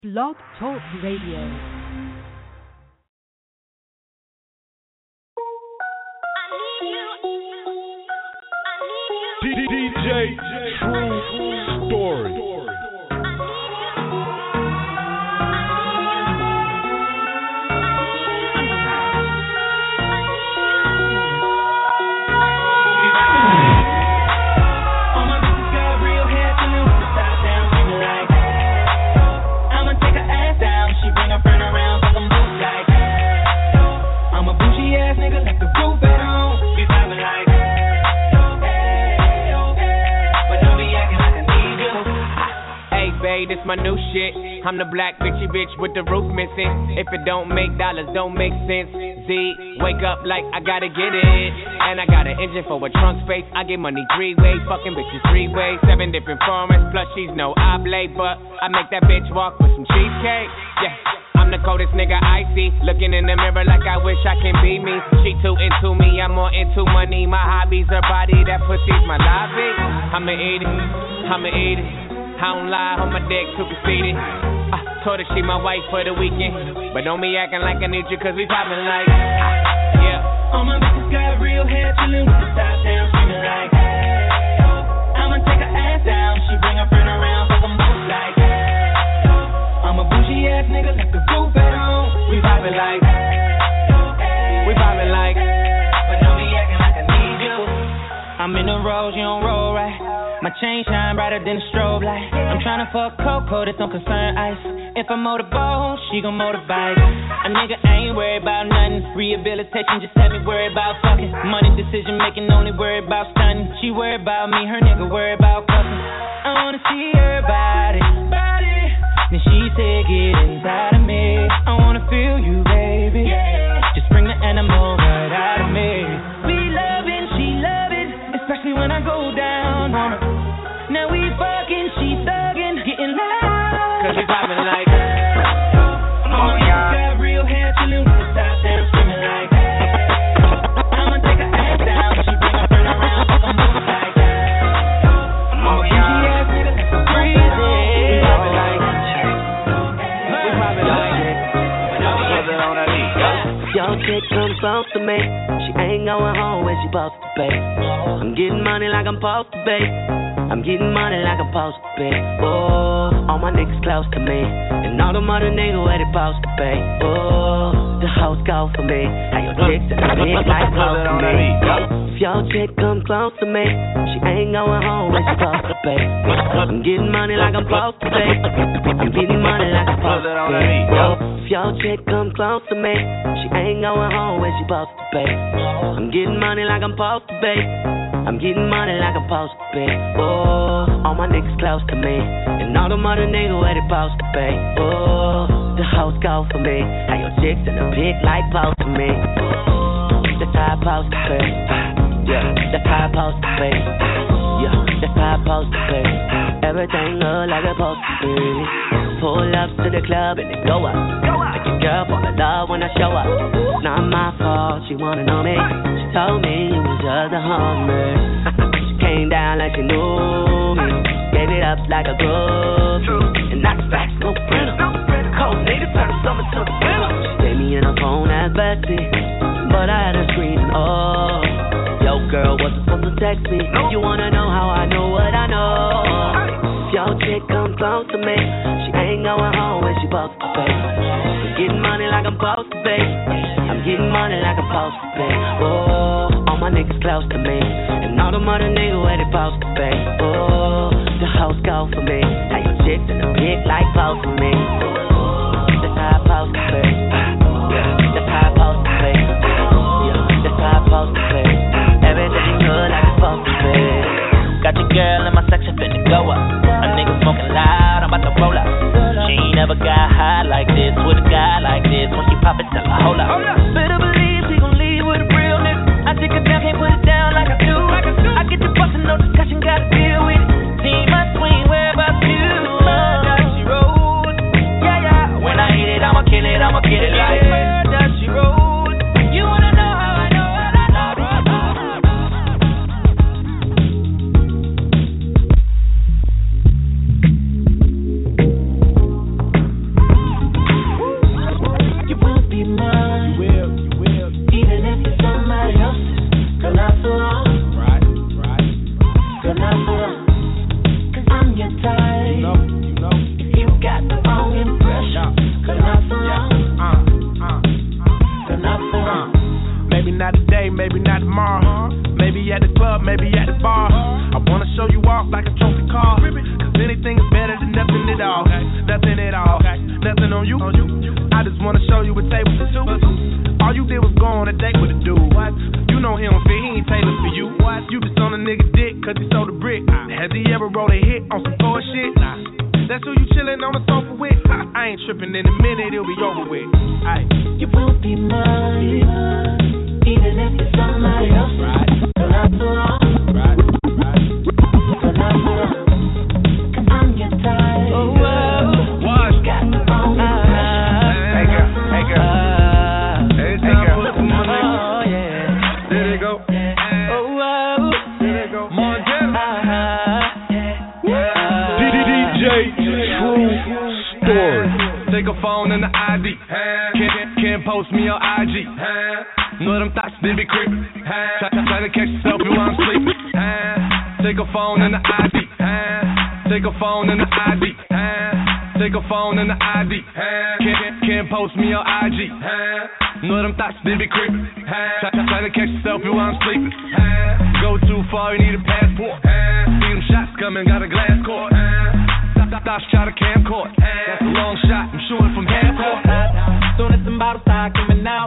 Blog Talk Radio. DJ True Story. This my new shit. I'm the black bitchy bitch with the roof missing. If it don't make dollars, don't make sense. Z, wake up like I gotta get it. And I got an engine for a trunk space. I get money three ways, fucking bitches three ways. 7 different formats, plus she's no oblate. But I make that bitch walk with some cheesecake. Yeah, I'm the coldest nigga I see. Looking in the mirror like I wish I can be me. She too into me, I'm more into money. My hobbies, her body, that pussy's my lobby. I'ma eat it, I'ma eat it. I don't lie, on my dick, too conceited. Told her she my wife for the weekend. But don't be acting like I need you, cause we poppin' like, yeah. All my bitches got real hair, chillin' with the top down, screamin' like, I'ma take her ass down, she bring her friend around, fuck them both like, I'm a bougie ass nigga, left the roof at home. We poppin' like, but don't be acting like I need you. I'm in the rose, you don't roll right. My chain shine brighter than a strobe light. I'm tryna fuck Coco, this don't concern ice. If I motorboat, she gon' motorbike. A nigga ain't worried about nothing. Rehabilitation just had me worried about fucking. Money decision making, only worried about stunning. She worried about me, her nigga worried about fucking. I wanna see her body. Then she said get inside of me. I wanna feel you, baby. Just bring the animal right out of me. We lovin', she love it, especially when I go down on her. Now we fucking, she thuggin', getting loud. Cause we poppin' like, oh yeah. Got real hair, chillin' with the top down, screamin' like, I'ma take her ass down, she bring her friend around, fuck them both like, oh yeah. She ass nigga, that's so crazy. We poppin' like, Your chick come close to me. She ain't going home when she supposed to be. I'm getting money like I'm supposed to be. I'm getting money like I'm supposed to be. Oh, all my niggas close to me. And all them other niggas where they supposed to be. Oh, the hoes go for me. How your chicks in the big like close to me. If your chick come close to me, she ain't going home when she supposed to be. I'm getting money like I'm supposed to be. I'm getting money like I'm supposed to be. If your chick come close to me, she ain't going home when she supposed to be. I'm getting money like I'm supposed to be. I'm getting money like I'm supposed to be. Oh, all my niggas close to me. And all them other niggas where they supposed to be. Oh, the hoes go for me. How your chicks in the pig like post to me. That's how I supposed to be. Yeah, that's how I supposed to be. Yeah, that's how I supposed to be. Everything look like it's supposed to be. Pull up to the club and then go up. Make your girl fall in love when I show up. It's not my fault, she wanna know me. She told me you was just a homie. She came down like she knew me. Gave it up like a groupie. And that's facts, no printer. Cold niggas turn the summer to the winter. She gave me in her phone as Betsy, but I had her screaming, oh. Yo girl wasn't supposed to text me. You wanna know how I know what I know. If your chick come close to me, she ain't going home when she supposed to be. I'm getting money like I'm supposed to be. I'm getting money like I'm supposed to be. Oh, all my niggas close to me. And all them other niggas where they supposed to be. Oh, the hoes go for me. How your chicks in the pig like post for me. That's how I supposed to be. That's how I supposed to be. Yeah, that's how I supposed to be. Everything good like it's supposed to be. Got your girl in my section, finna go up. A nigga smoking loud, I'm about to roll up. She ain't never got high like this with a guy like this. When she pop it, tell her, hold up. Better believe she gon' leave with a real nigga. I take it down, can't put it down like I do. I get the bustin', no discussion, gotta deal with it. Team my swing, where about you? Does she roll? Yeah, yeah. When I hit it, I'ma kill it, I'ma get it like does she roll? You wanna know how I know what I know? Nothing on you. I just wanna show you a table for two. All you did was go on a date with a dude. You know he don't fit, he ain't tailored for you. You just on a nigga dick cause he sold a brick. Has he ever wrote a hit on some poor shit? That's who you chillin' on the sofa with. I ain't trippin', in a minute it'll be over with. Aye. You won't be mine, even if it's somebody else. So not so long. So not so long. 'Cause I'm your type. Oh, Watch. Got the wrong. Hey girl. Hey girl. Put some money. Oh yeah. There they go. Oh. There they go. Montana. DJ True Story. Take a phone and the ID. Can't post me on IG. Know them thoughts, they be creepin'. Try to catch yourself while I'm sleeping. Take a phone and the ID. Take a phone and the ID. Take a phone and the ID. Can't post me on IG. Know them thoughts, they be creepin'. Try to catch yourself while I'm sleeping. Go too far, you need a passport. See them shots coming, got a glass court. Thoughts try to camcord. That's a long shot, I'm shooting from half court. Soon as some bottles start coming out,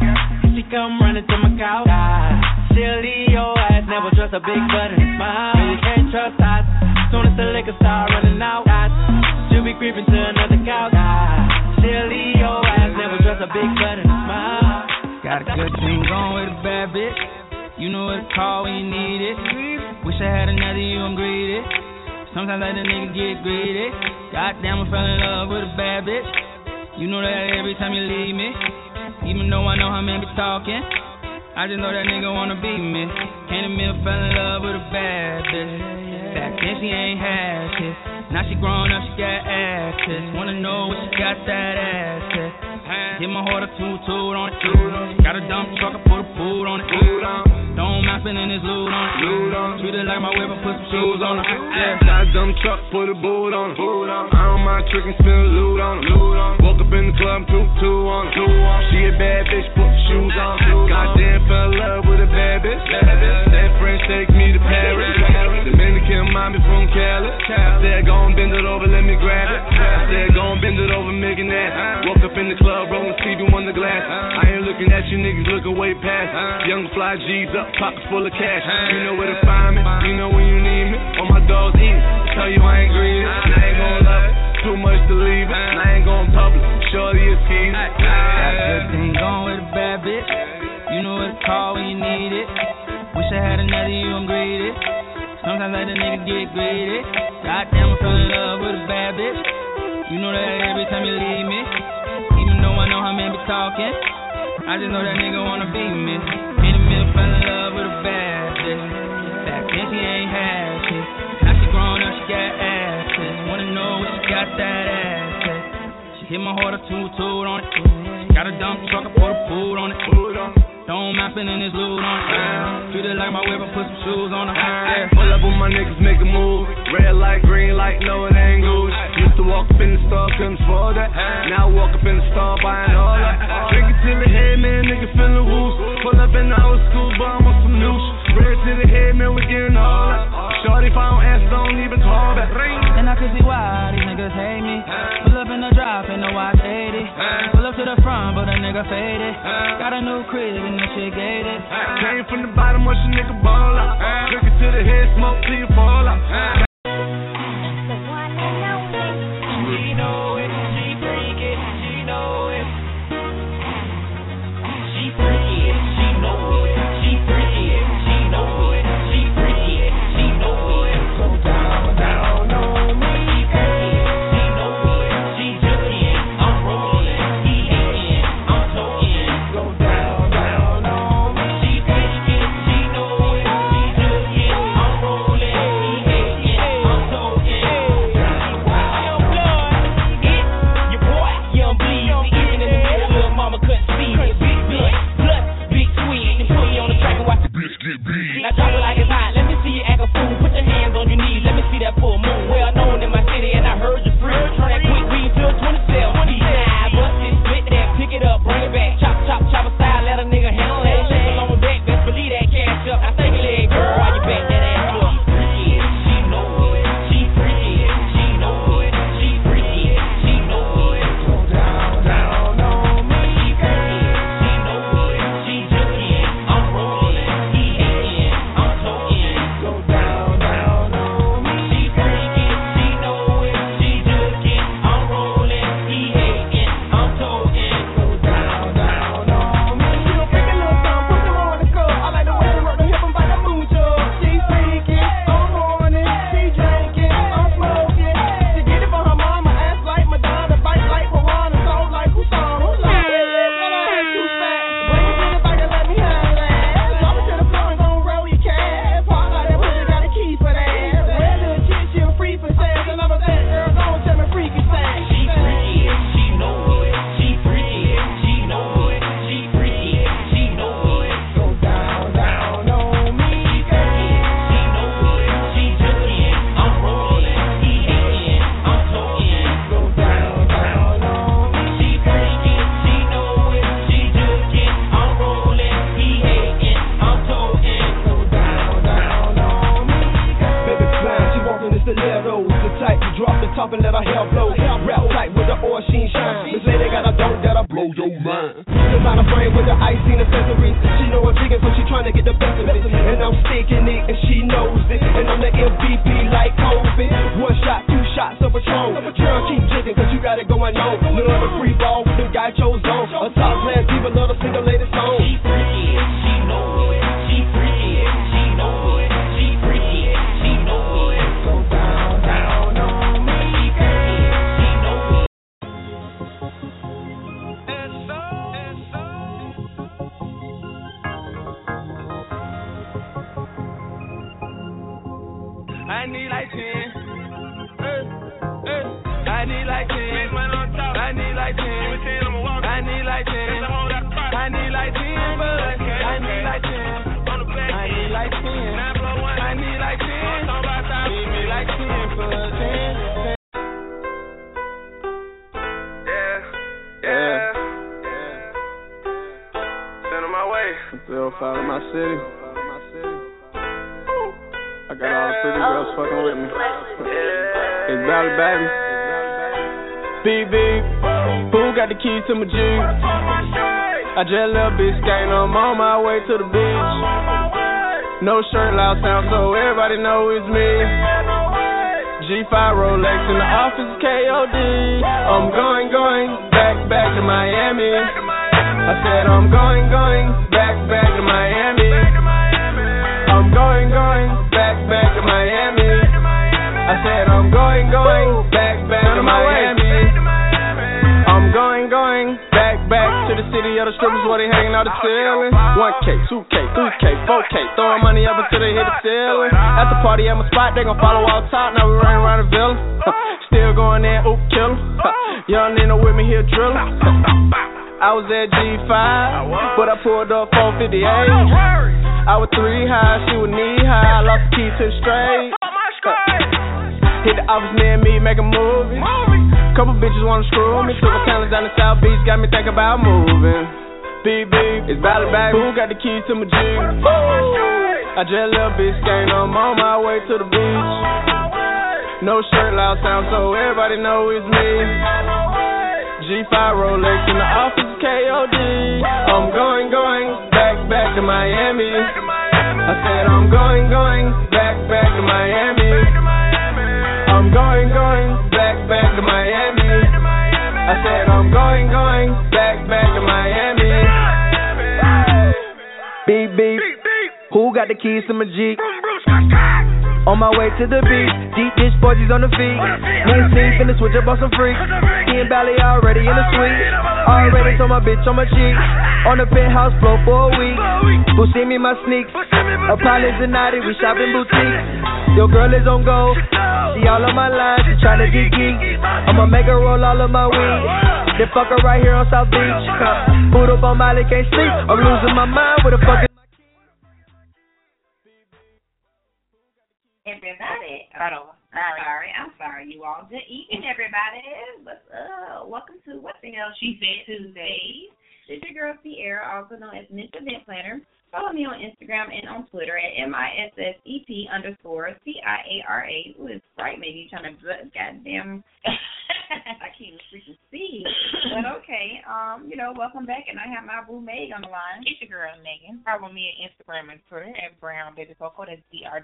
she come running to my couch. She'll leave your ass, never trust a big butt in a smile. You can't trust us. Soon as the liquor start running out, she'll be creeping to another couch. She'll leave your ass, never trust a big butt in a smile. Got a good thing going with a bad bitch. You know what to call when you need it. Wish I had another you, I'm greedy. Sometimes I let a nigga get greedy. Goddamn, I fell in love with a bad bitch. You know that every time you leave me. Even though I know how men be talking, I just know that nigga wanna be me. Can't admit I fell in love with a bad bitch. Back then she ain't had shit. Now she grown up, she got access. Wanna know what she got that ass at. Hit my heart a toot on it. Got a dump truck, I put a food on it. Don't mind spending this loot on it. Treat it like my whip, I put some shoes on it. Yeah, got a dump truck, put a boot on it. I don't mind tricking, spend a loot on it. Woke up in the club, two on it. She a bad bitch, put the shoes on. Goddamn, fell in love with a bad bitch. That French take me to Paris. Dominican mommy from Cali. I said, go and bend it over, let me grab it. I said, go and bend it over, making that. Woke up in the club, rolling Stevie Wonder glass. I ain't looking at you niggas, looking way past. Young fly G's up, pockets full of cash. You know where to find me, you know when you need me. All my dogs eating, tell you I ain't greedy. And I ain't gon' love it, too much to leave it. And I ain't gon' public, shorty is key. Got a good thing going with a bad bitch. You know what to call when you need it. Wish I had another you, I'm greedy. Sometimes I let a nigga get greedy. Goddamn, I fell in love with a bad bitch. You know that every time you leave me. Even though I know how men be talking, I just know that nigga wanna be me. In the middle, fell in love with a bad bitch. Back then she ain't had shit. Now she grown up, she got access. Wanna know what she got that ass at. She hit my heart a toot on it. Got a dump truck, I put a food on it. Don't mind spending this loot on it. Treat it like my whip, I put some shoes on it. Yeah. Pull up with my niggas, make a move. Red light, green light, no it ain't good. Used to walk up in the store, couldn't afford that. Now I walk up in the store, buying all that. Drink it to the head, man, nigga feeling loose. Pull up in the old school, but I'm on some new shit. Red to the head, man, we getting all that. Shorty, if I don't answer, don't even call back. And I can see why these niggas hate me. Pull up in the drop, and no watch 80. Pull up to the front, but a nigga faded. Got a new crib, and that shit gated. Came from the bottom, watch a nigga ball out. Drink it to the head, smoke till you fall out. She know it, she freak it, she know it. She freak it, she know it. She freak it, she know it. She freak it, she know it. Go down, down on me. She freak it, she know it. She jugging, I'm rolling. He hating, I'm talking. Go down, down on me. She freak it, she know it. She jugging, I'm rolling. He hating, blow your mind. Design a frame with the icing accessories. She know I'm jigging, so she tryna get the best of it. And I'm sticking it, and she knows it. And I'm the MVP like COVID. 1 shot, 2 shots of Patron. Girl, keep jigging, cause you got it going on. Little of the free ball with them gachos on. A top class, even love a single lady song. She freaky, she know it. She freaky, she know it. She freaky, she know it. Go down, down on me. She freaky, she know it. I need like 10. I need like 10. I need like 10. I need like 10. I need like 10, but I need like 10. I need like 10. I need like 10. Need me like 10 for 10. Yeah. Send them my way. Still follow my city. I got all the pretty girls fucking with me. It's Valley, baby. BB, who got the keys to my Jeep? I just left Biscayne, I'm on my way to the beach. No shirt, loud sound, so everybody know it's me. G5 Rolex in the office, KOD. I'm going, back to Miami. I said I'm going, back to Miami. I'm going, back to Miami. I said I'm going, back to Miami. I'm going, back to the city of the strippers where they hanging out the ceiling. 1K, 2K, 3K, 4K, throwing money up until they hit the ceiling. At the party at my spot, they gon' follow all top. Now we running around the villa. Still going in, oop, kill 'em. Young Nino with me here drillin'. I was at G5, but I pulled up 458. I was 3 high, she was knee high. I lost the key to the straight. Hit the office near me, make a movie. Couple bitches wanna screw me. Took my talents down the South Beach, got me thinking about moving. BB, it's Valley, baby. Who got the keys to my Jeep? I just left Biscayne, I'm on my way to the beach. No shirt, loud sound, so everybody know it's me. G5 Rolex in the office, KOD. I'm going, back to Miami. I said I'm going, back to Miami. I'm going, back to Miami. I said I'm going, back to Miami. Beep, beep. Who got the keys to my Jeep? On my way to the beach, deep dish boys on the feet. Nice sleep, finna switch up on some freaks. He and Bally already in the suite. Already told my bitch on my cheek. On the penthouse floor for a week. Who see me my sneaks? A pilot's a naughty, we shopping boutiques. Your girl is on go. She all on my line, she tryna get geek. I'ma make her roll all of my weed. Then fuck her right here on South Beach. Boot up on Molly, can't sleep. I'm losing my mind with a fucking. Everybody, I'm sorry, you all. Good evening, everybody. Welcome to What the Hell She Said Tuesdays. This is your girl Sierra, also known as Miss Event Planner. Follow me on Instagram and on Twitter at MISSEP_CIARA. Ooh, it's bright. Maybe you're trying to goddamn. I can't even freaking see. But okay, welcome back, and I have my boo Meg on the line. It's your girl Megan. Follow me on Instagram and Twitter at Brown Baby Coco. That's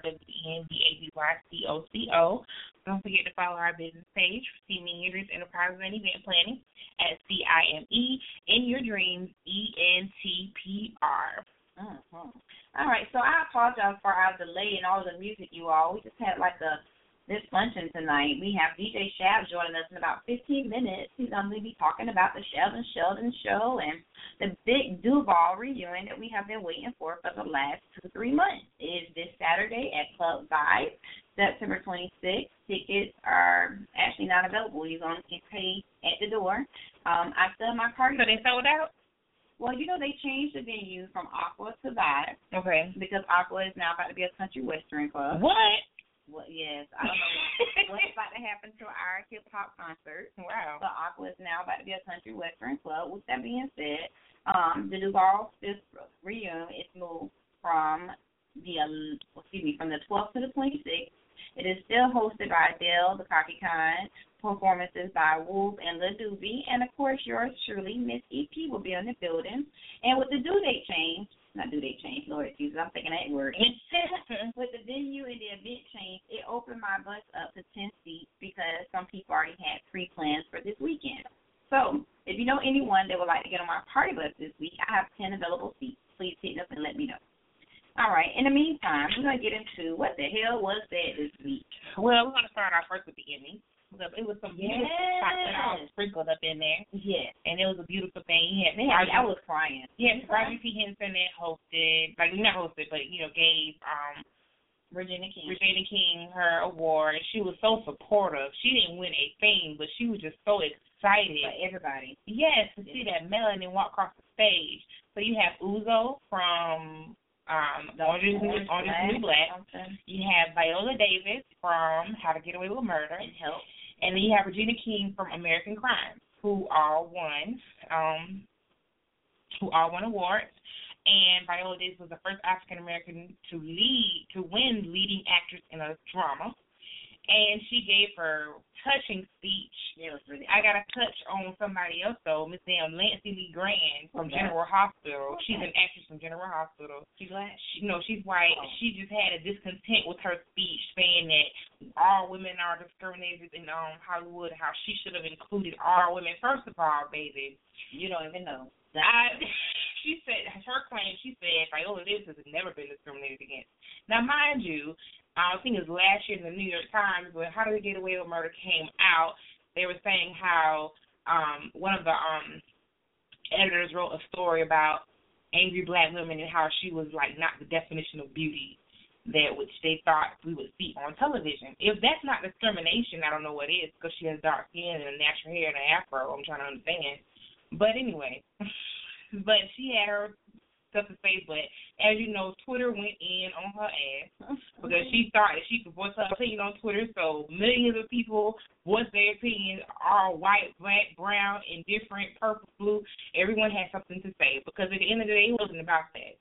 BRWNBABYCOCO. Don't forget to follow our business page, Seeming Idris Enterprises and Event Planning at CIME in your dreams ENTPR. Mm-hmm. All right, so I apologize for our delay and all the music, you all. We just had this luncheon tonight. We have DJ Shab joining us in about 15 minutes. He's going to be talking about the Sheldon show and the big Duval reunion that we have been waiting for the last 2-3 months. It is this Saturday at Club Vibe, September 26th. Tickets are actually not available. You're going to pay at the door. I still have my card. So they sold out? Well, they changed the venue from Aqua to Vibe. Okay. Because Aqua is now about to be a country western club. What? Well, yes. I don't know what's about to happen to our hip-hop concert. Wow. So Aqua is now about to be a country western club. With that being said, the Duval Fifth reunion is moved from the 12th to the 26th. It is still hosted by Adele, the Cocky Kind, performances by Wolf and Lil Doobie. And, of course, yours truly, Miss EP, will be in the building. And with the due date change, not due date change, Lord Jesus, I'm thinking that word. With the venue and the event change, it opened my bus up to 10 seats because some people already had pre-plans for this weekend. So, if you know anyone that would like to get on my party bus this week, I have 10 available seats. Please hit us and let me know. All right. In the meantime, we're going to get into what the hell was said this week. Well, we're going to start off first with the Emmy. It was some beautiful spots that all sprinkled up in there. Yes. And it was a beautiful thing. I was crying. Yeah, Roger P. Henson that hosted, not hosted, but, gave Regina King her award. She was so supportive. She didn't win a thing, but she was just so excited. For everybody. Yes, to see that melanin walk across the stage. So you have Uzo from Orange is the New Black. You have Viola Davis from How to Get Away with Murder. And Help. And then you have Regina King from American Crime, who all won awards. And Viola Davis was the first African American to win leading actress in a drama. And she gave her touching speech. Yeah, it was really I got to touch on somebody else, though, Miss Lancey Lee Grand from General Hospital. Okay. She's an actress from General Hospital. She's black? She's white. Oh. She just had a discontent with her speech, saying that all women are discriminated in Hollywood, how she should have included all women. First of all, baby, you don't even know. She said, her claim, she said Viola Davis has never been discriminated against. Now, mind you, I think it was last year in the New York Times when How to Get Away with Murder came out, they were saying how one of the editors wrote a story about angry black women and how she was like not the definition of beauty that which they thought we would see on television. If that's not discrimination, I don't know what is, because she has dark skin and a natural hair and an afro. I'm trying to understand. But anyway, but she had her stuff to say, but as you know, Twitter went in on her ass because she thought that she could voice her opinion on Twitter, so millions of people voiced their opinion, all white, black, brown, indifferent, purple, blue. Everyone had something to say because at the end of the day, it wasn't about that.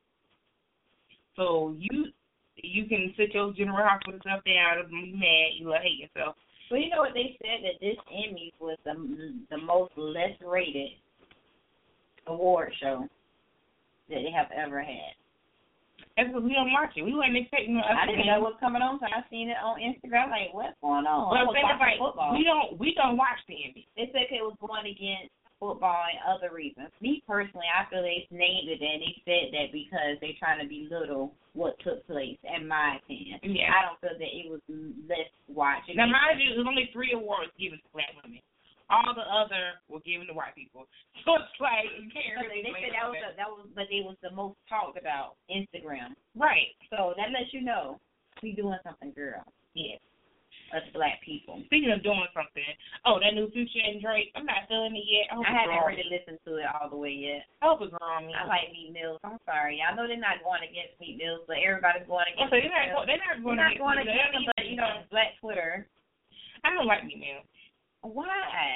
So you can sit your General Hospital stuff down and be mad, you hate yourself. Well, you know what they said, that this Emmy was the most less rated award show that they have ever had. That's because we don't watch it. We weren't expecting I didn't know what was coming on, so I seen it on Instagram. Like, what's going on? Well, like, football. We don't watch the Emmy. They said it was going against football and other reasons. Me personally, I feel they named it and they said that because they're trying to belittle what took place, in my opinion. Yeah. I don't feel that it was less watched. Now, mind you, there's only 3 awards given to black women. All the other were given to white people. So it's like, you can't really they said but it was the most talked about Instagram. Right. So that lets you know we doing something, girl. Yes. Us black people. Speaking of doing something, that new Future and Drake, I'm not feeling it yet. I haven't really listened to it all the way yet. I hope it's wrong. I like Meek Mills. I'm sorry. I know they're not going against Meek Mills, but everybody's going against They're not going against him, but, Black Twitter. I don't like Meek Mills. Why?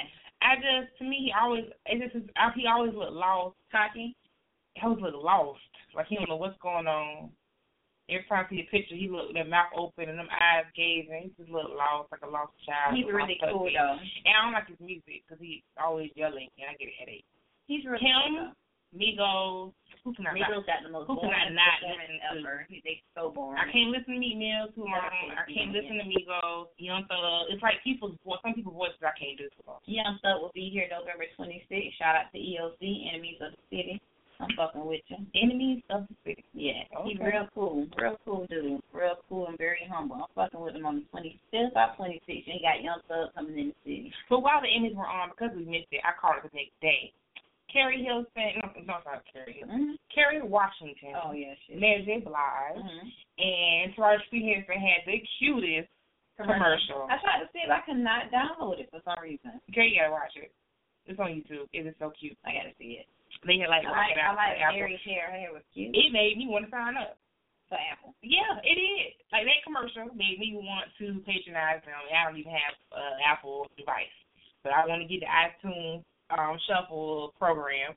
To me, he always looked lost. Cocky? He always looked lost. Like he don't know what's going on. Every time I see a picture, he looked with that mouth open and them eyes gazing. He just looked lost, like a lost child. He's really cool, though. And I don't like his music because he's always yelling, and I get a headache. He's really cool. Migos. Migos got the most boring performance ever. They're so boring. I can't listen to Meek Mills too long. I can't listen to Migos. Young Thug. It's like some people's voices I can't do too long. Young Thug will be here November 26th. Shout out to EOC, Enemies of the City. I'm fucking with you. Enemies of the City. Yeah. Okay. He's real cool dude. Real cool and very humble. I'm fucking with him on the 25th or 26th. And he got Young Thug coming in the city. But while the Emmys were on, because we missed it, I called it the next day. Carrie Hilson, not Carrie Hilson. Kerry Washington. Oh, yeah, shit. Mary J. Blige. And Taraji P. Henson had the cutest commercial. I tried to see if I could not download it for some reason. Girl, you gotta watch it. It's on YouTube. It is so cute. I gotta see it. They had I like Mary's hair. Her hair was cute. It made me want to sign up. For Apple. Yeah, it is. Like that commercial made me want to patronize them. I don't even have an Apple device, but I want to get the iTunes Shuffle program.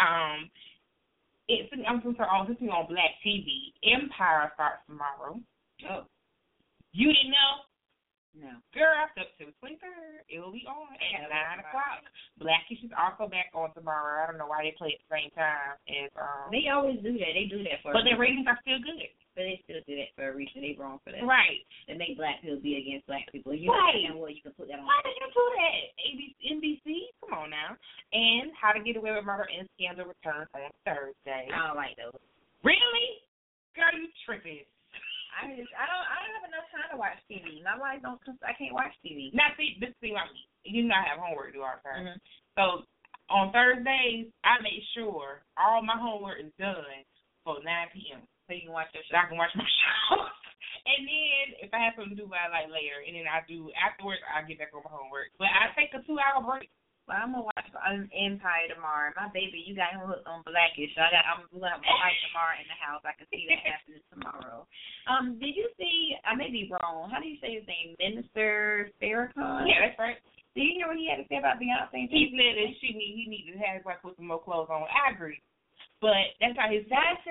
Since on Black TV, Empire starts tomorrow. Oh. You didn't know? No. Girl, September 23rd, it will be on at 9 o'clock. Blackish is also back on tomorrow. I don't know why they play at the same time as They always do that. They do that for but their ratings are still good. But they still do that for a reason. They wrong for that. Right. They make black people be against black people. You Right. know what? You can put that on. Why did you do that? NBC? Come on now. And How to Get Away with Murder and Scandal returns on Thursday. I don't like those. Really? Girl, you tripping. I don't have enough time to watch TV. My wife I can't watch TV. Now see, this thing about me. You know I have homework to do all the time. Mm-hmm. So on Thursdays I make sure all my homework is done for 9 p.m. So you can watch your show. So I can watch my show. And then if I have something to do by like later, and then I do afterwards, I get back on my homework. But I take a 2-hour break. Well, I'm gonna watch Empire tomorrow. My baby, you got him hooked on Blackish. So I'm gonna have a fight tomorrow in the house. I can see that happening tomorrow. Did you see? I may be wrong. How do you say his name? Minister Farrakhan. Yeah, that's right. Did you hear what he had to say about Beyonce? He said that he needs to have his wife put some more clothes on. I agree, but that's not his. That's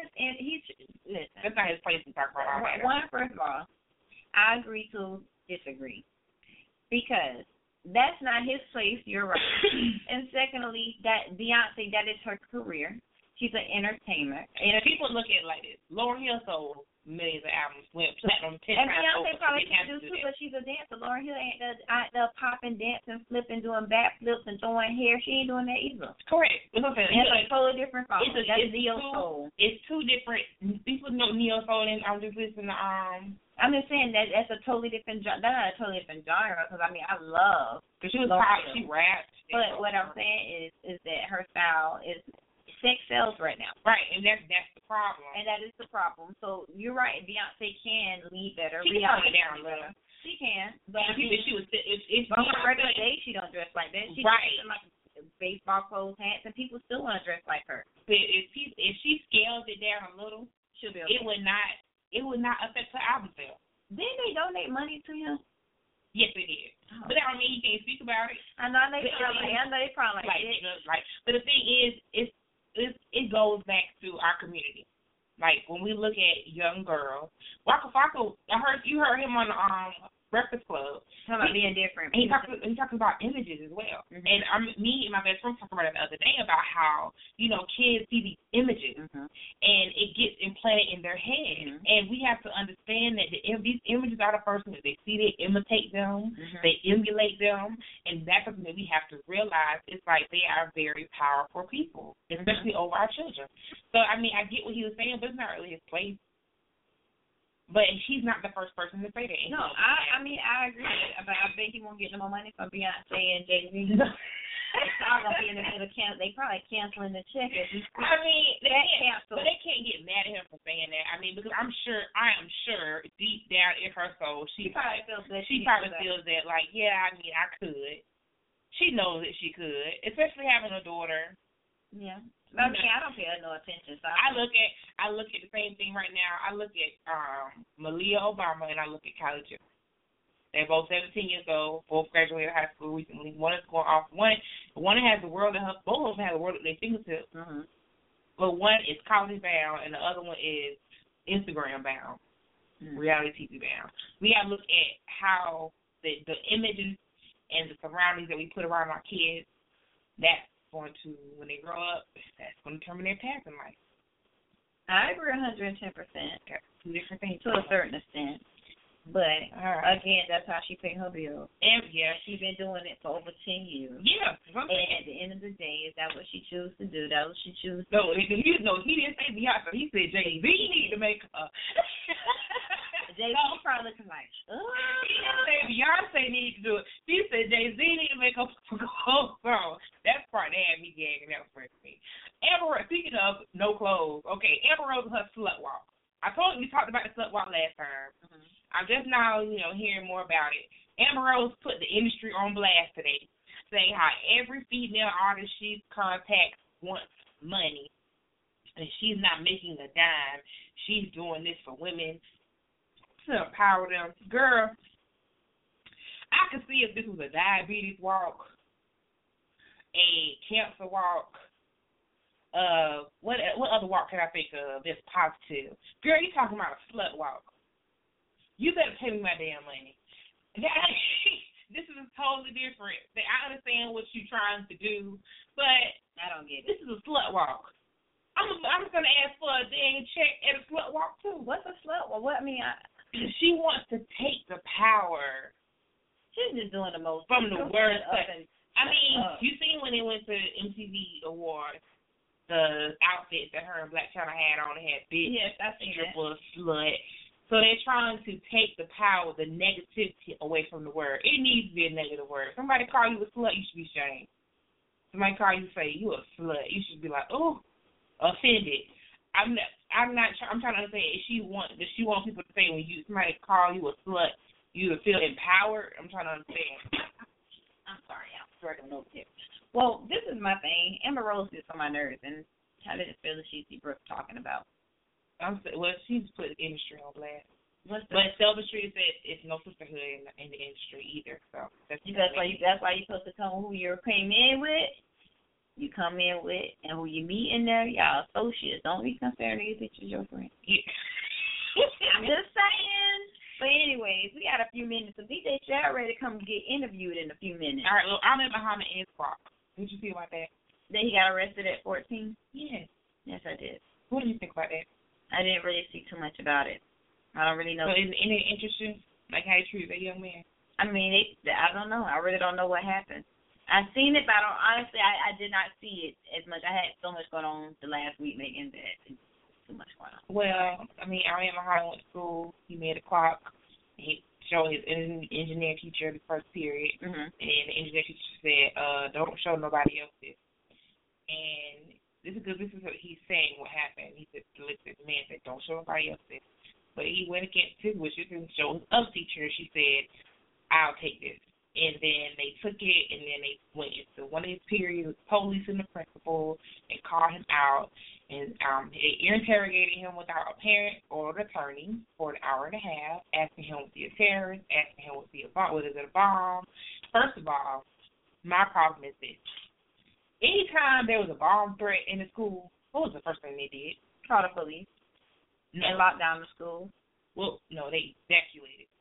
not his place to talk about all that. One, first of all, I agree to disagree because that's not his place. You're right. And secondly, that Beyonce, that is her career. She's an entertainer. And people look at it like this. Lauryn Hill sold millions of albums, went platinum 10 and times Beyonce over. probably can do too, but she's a dancer. Lauryn Hill ain't the popping, dancing, flipping, doing backflips and throwing hair. She ain't doing that either. Correct. It's a totally different song. That's neo soul. It's two different. People know neo soul and I'm just listening to I'm just saying that's a totally different genre. That's not a totally different genre because I love. Because she was pop, she rapped. But what I'm saying is that her style is sex sells right now. Right, and that's the problem. And that is the problem. So you're right. Beyonce can lead better. She can tone it down a little. She can. But if on a regular day, she don't dress like that. She right. Dress like baseball clothes, hats, and people still want to dress like her. But if she scales it down a little, she'll be okay. It would not affect her album sales. Didn't they donate money to him? Yes, they did. Oh. But that don't mean he can't speak about it. I know they probably did. But the thing is, it goes back to our community. Like when we look at young girls, Waka Flocka, you heard him on the Breakfast Club. Talking about being different. He talking about images as well. Mm-hmm. And me and my best friend talking about it the other day about how, kids see these images and it gets implanted in their head. Mm-hmm. And we have to understand that these images are the first thing that they see, they imitate them, they emulate them, and that's something that we have to realize. It's like they are very powerful people, especially over our children. So, I get what he was saying, but it's not really his place. But he's not the first person to say that. No, I agree with it, but I bet he won't get no more money from Beyonce and Jay-Z. It's all going to be in the middle of they probably canceling the check. But they can't get mad at him for saying that. Because I am sure, deep down in her soul, she probably feels that, like, yeah, I could. She knows that she could, especially having a daughter. Yeah. I don't pay her no attention. So I look at the same thing right now. I look at Malia Obama and I look at Kylie Jenner. They're both 17 years old. Both graduated high school recently. One is going off. One has the world in her. Both of them have the world at their fingertips. Mm-hmm. But one is college bound and the other one is Instagram bound, reality TV bound. We got to look at how the images and the surroundings that we put around our kids. That's going to, when they grow up, that's going to determine their path in life. I agree 110%. Two different things. To a certain extent. But, again, that's how she paid her bills. And, yeah. She's been doing it for over 10 years. Yeah. And at the end of the day, is that what she chose to do? That what she chose to do? No, he didn't say Beyonce. He said Jay-Z need to make her. Jay-Z probably looking like, he didn't say Beyonce needs to do it. He said Jay-Z need to make her go song. That's part that had me gagging. That was for me. Amber, speaking of no clothes, okay, Amber Rose and her slut walk. I told you we talked about the slut walk last time. Mm-hmm. I'm just now, hearing more about it. Amber Rose put the industry on blast today, saying how every female artist she contacts wants money, and she's not making a dime. She's doing this for women to empower them. Girl, I could see if this was a diabetes walk, a cancer walk. What other walk can I think of that's positive? Girl, you talking about a slut walk. You better pay me my damn money. This is totally different. I understand what you're trying to do, but I don't get it. This is a slut walk. I'm gonna ask for a dang check at a slut walk too. What's a slut walk? What I mean, she wants to take the power. She's just doing the most from the worst. I mean, you seen when they went to MTV Awards, the outfits that her and Black China had on, they had big triple slut. So they're trying to take the power, the negativity away from the word. It needs to be a negative word. Somebody call you a slut, you should be ashamed. Somebody call you and say you a slut, you should be like, oh, offended. I'm trying to understand. Does she want people to say when somebody call you a slut, you to feel empowered? I'm trying to understand. I'm sorry, I'm struggling over here. Well, this is my thing. Amber Rose gets on my nerves, and how did it feel that she see Brooke talking about? Well, she's put the industry on blast. But Selva Street said it's no sisterhood in the industry either. So that's why you're supposed to come who you came in with. You come in with, and who you meet in there, y'all associates. Don't be considering these bitches your friends. Yeah. I'm just saying. But anyways, we got a few minutes. So DJ Shad ready to come get interviewed in a few minutes. All right, well, I'm in Muhammad N. Clark. What did you feel about that? That he got arrested at 14? Yes. Yes, I did. What do you think about that? I didn't really see too much about it. I don't really know. So is it interesting, like how he treated that young man? I mean, I don't know. I really don't know what happened. I seen it, but honestly, I did not see it as much. I had so much going on the last week, making that too much going on. Well, I mean, Ariana Mahara went to school. He made a clock. He showed his engineering teacher the first period, and the engineering teacher said, "Don't show nobody else this." And this is what he's saying. What happened? He said, "The man said, don't show nobody else this." But he went against his wishes and showed his other teacher. She said, "I'll take this." And then they took it, and then they went into one of his periods, police and the principal, and called him out. And they interrogated him without a parent or an attorney for an hour and a half, asking him was he a terrorist, asking him was it a bomb. First of all, my problem is this. Anytime there was a bomb threat in the school, what was the first thing they did? Call the police. No. And lock down the school. Well, no, they evacuated.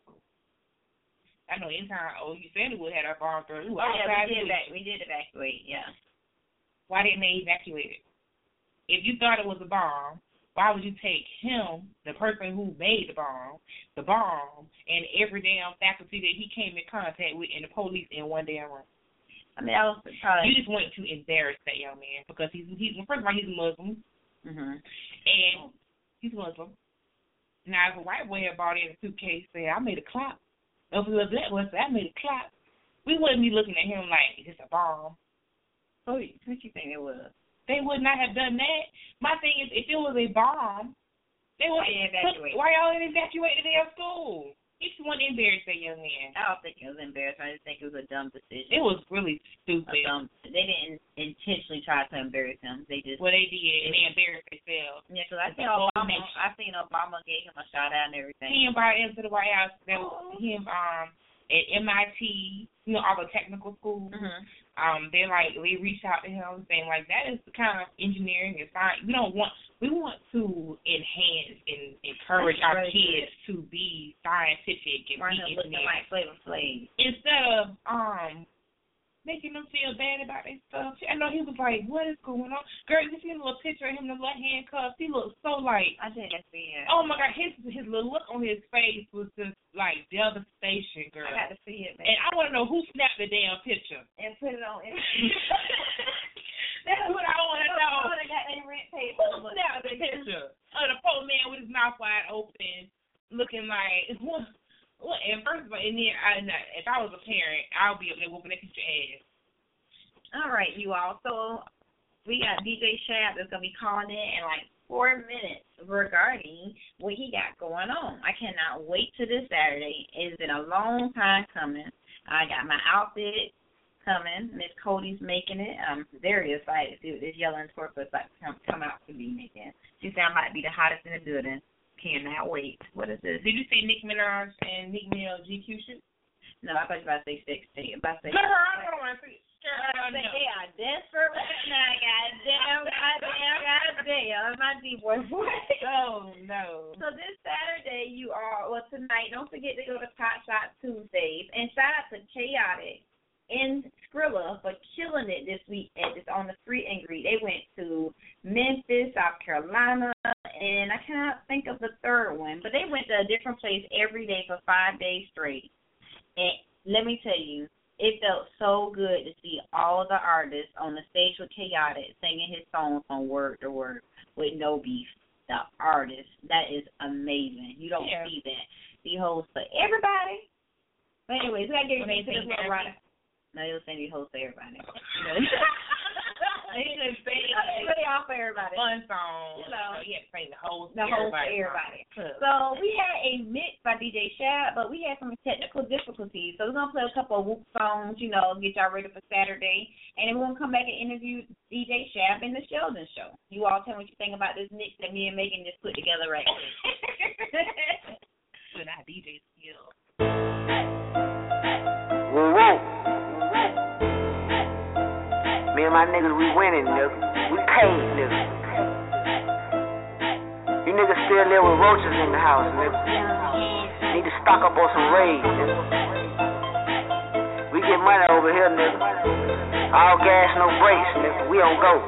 I know anytime OU Sandywood had a bomb threat, we did evacuate, yeah. Why didn't they evacuate it? If you thought it was a bomb, why would you take him, the person who made the bomb, and every damn faculty that he came in contact with and the police in one damn room? I mean, I was probably... You just wanted to embarrass that young man because he's first of all, he's Muslim. And he's Muslim. Now, if a white boy had brought in a suitcase and said, I made a clock, if it was a black boy said, I made a clock, we wouldn't be looking at him like, is this a bomb? What you think it was? They would not have done that. My thing is, if it was a bomb, they would evacuate. Why y'all didn't evacuate the damn school? You just want to embarrass that young man. I don't think it was embarrassing. I just think it was a dumb decision. It was really stupid. They didn't intentionally try to embarrass him. They just... Well, they did, and they embarrassed themselves. Yeah, because I seen Obama gave him a shout out and everything. He invited him to the White House. There was him at MIT, all the technical schools. They reached out to him saying like that is the kind of engineering and science we want to enhance and encourage our kids to be scientific and be engineers. Like Flavor Flav. Instead of making them feel bad about their stuff. I know he was like, what is going on? Girl, you see a little picture of him in the little handcuffs? He looked so like... I didn't see it. Oh, my God. His little look on his face was just like devastation, girl. I got to see it, man. And I want to know who snapped the damn picture. And put it on That's what I want to know. I got any rent paper. Who snapped the picture of the poor man with his mouth wide open, looking like... Well, and first of all, if I was a parent, I would be up there whooping that teacher ass. All right, you all. So we got DJ Shad that's going to be calling in like 4 minutes regarding what he got going on. I cannot wait till this Saturday. It's been a long time coming. I got my outfit coming. Miss Cody's making it. I'm very excited to see what this yellow and twerk is like to come out to be making. She said I might be the hottest in the building. Cannot wait. What is this? Did you say Nicki Minaj and Meek Mill GQ shit? No, I thought you were about to say 16. Girl, I don't want to say. They are desperate right now. Goddamn. y'all. My D-boy voice. Oh, no. So this Saturday, tonight, don't forget to go to Pot Shot Tuesdays. And shout out to Chaotic and Skrilla for killing it this week on the Street and Greet. They went to Memphis, South Carolina, and I cannot think of the third one. But they went to a different place every day for 5 days straight. And let me tell you, it felt so good to see all the artists on the stage with Chaotic singing his songs from word to word with no beef. The artist, that is amazing. You don't see that. He hosts for everybody. But anyways, we got to get ready to this little ride. No, he was saying he hosts for everybody. He just sang really off for everybody. Fun song. You know, so he had to sing the whole for everybody. So we had a mix by DJ Shab, but we had some technical difficulties. So we're gonna play a couple of Whoop songs, get y'all ready for Saturday, and then we're gonna come back and interview DJ Shab and the Sheldon Show. You all tell me what you think about this mix that me and Megan just put together right here. With our DJ skills. Woo woo. Me and my niggas, we winning, nigga. We paid, nigga. You niggas still live with roaches in the house, nigga. Need to stock up on some raids, nigga. We get money over here, nigga. All gas, no brakes, nigga. We on go.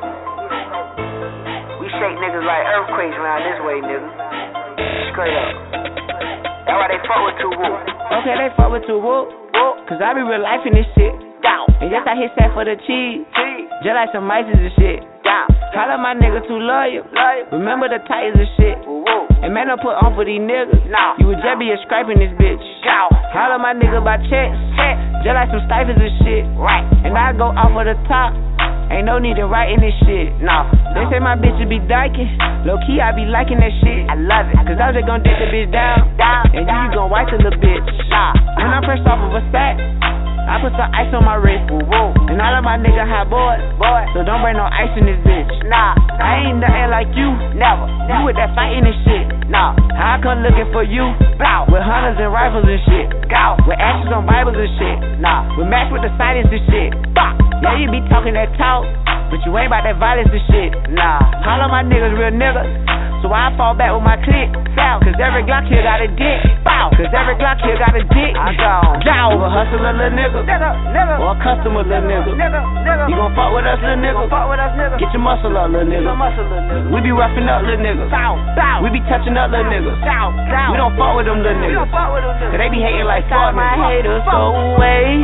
We shake niggas like earthquakes around this way, nigga. Straight up. That's why they fuck with 2 Woo. Okay, they fuck with 2 Woo. Cause I be real life in this shit. And yes, I hit that for the cheese. Just like some mices and shit. Call up my nigga too loyal. Remember the titles and shit. And man, don't put on for these niggas. You would just be a scraping this bitch. Call up my nigga by checks. Just like some stifles and shit. And I go off of the top. Ain't no need in writing this shit. They say my bitch be dyking. Low key, I be liking that shit. I love it. Cause I was just gon' dick the bitch down. And you gon' wipe the little bitch. When I'm fresh off of a sack, I put some ice on my wrist. And all of my niggas hot boys. So don't bring no ice in this bitch. I ain't nothing like you. Never. You with that fighting and shit. How I come looking for you? With hunters and rifles and shit. With ashes on Bibles and shit. With match with the silence and shit. Yeah, you be talking that talk, but you ain't about that violence and shit. All of my niggas real niggas. So I fall back with my click. Cause every Glock here got a dick. Cause every Glock here got a dick. Y'all over hustle a little nigga. Or a customer little nigga. You gon' fuck with us little nigga. Get your muscle up little nigga. We be roughing up little niggas. We be touching up little niggas. We don't fuck with them little niggas. Cause they be hating like fuck my haters go away.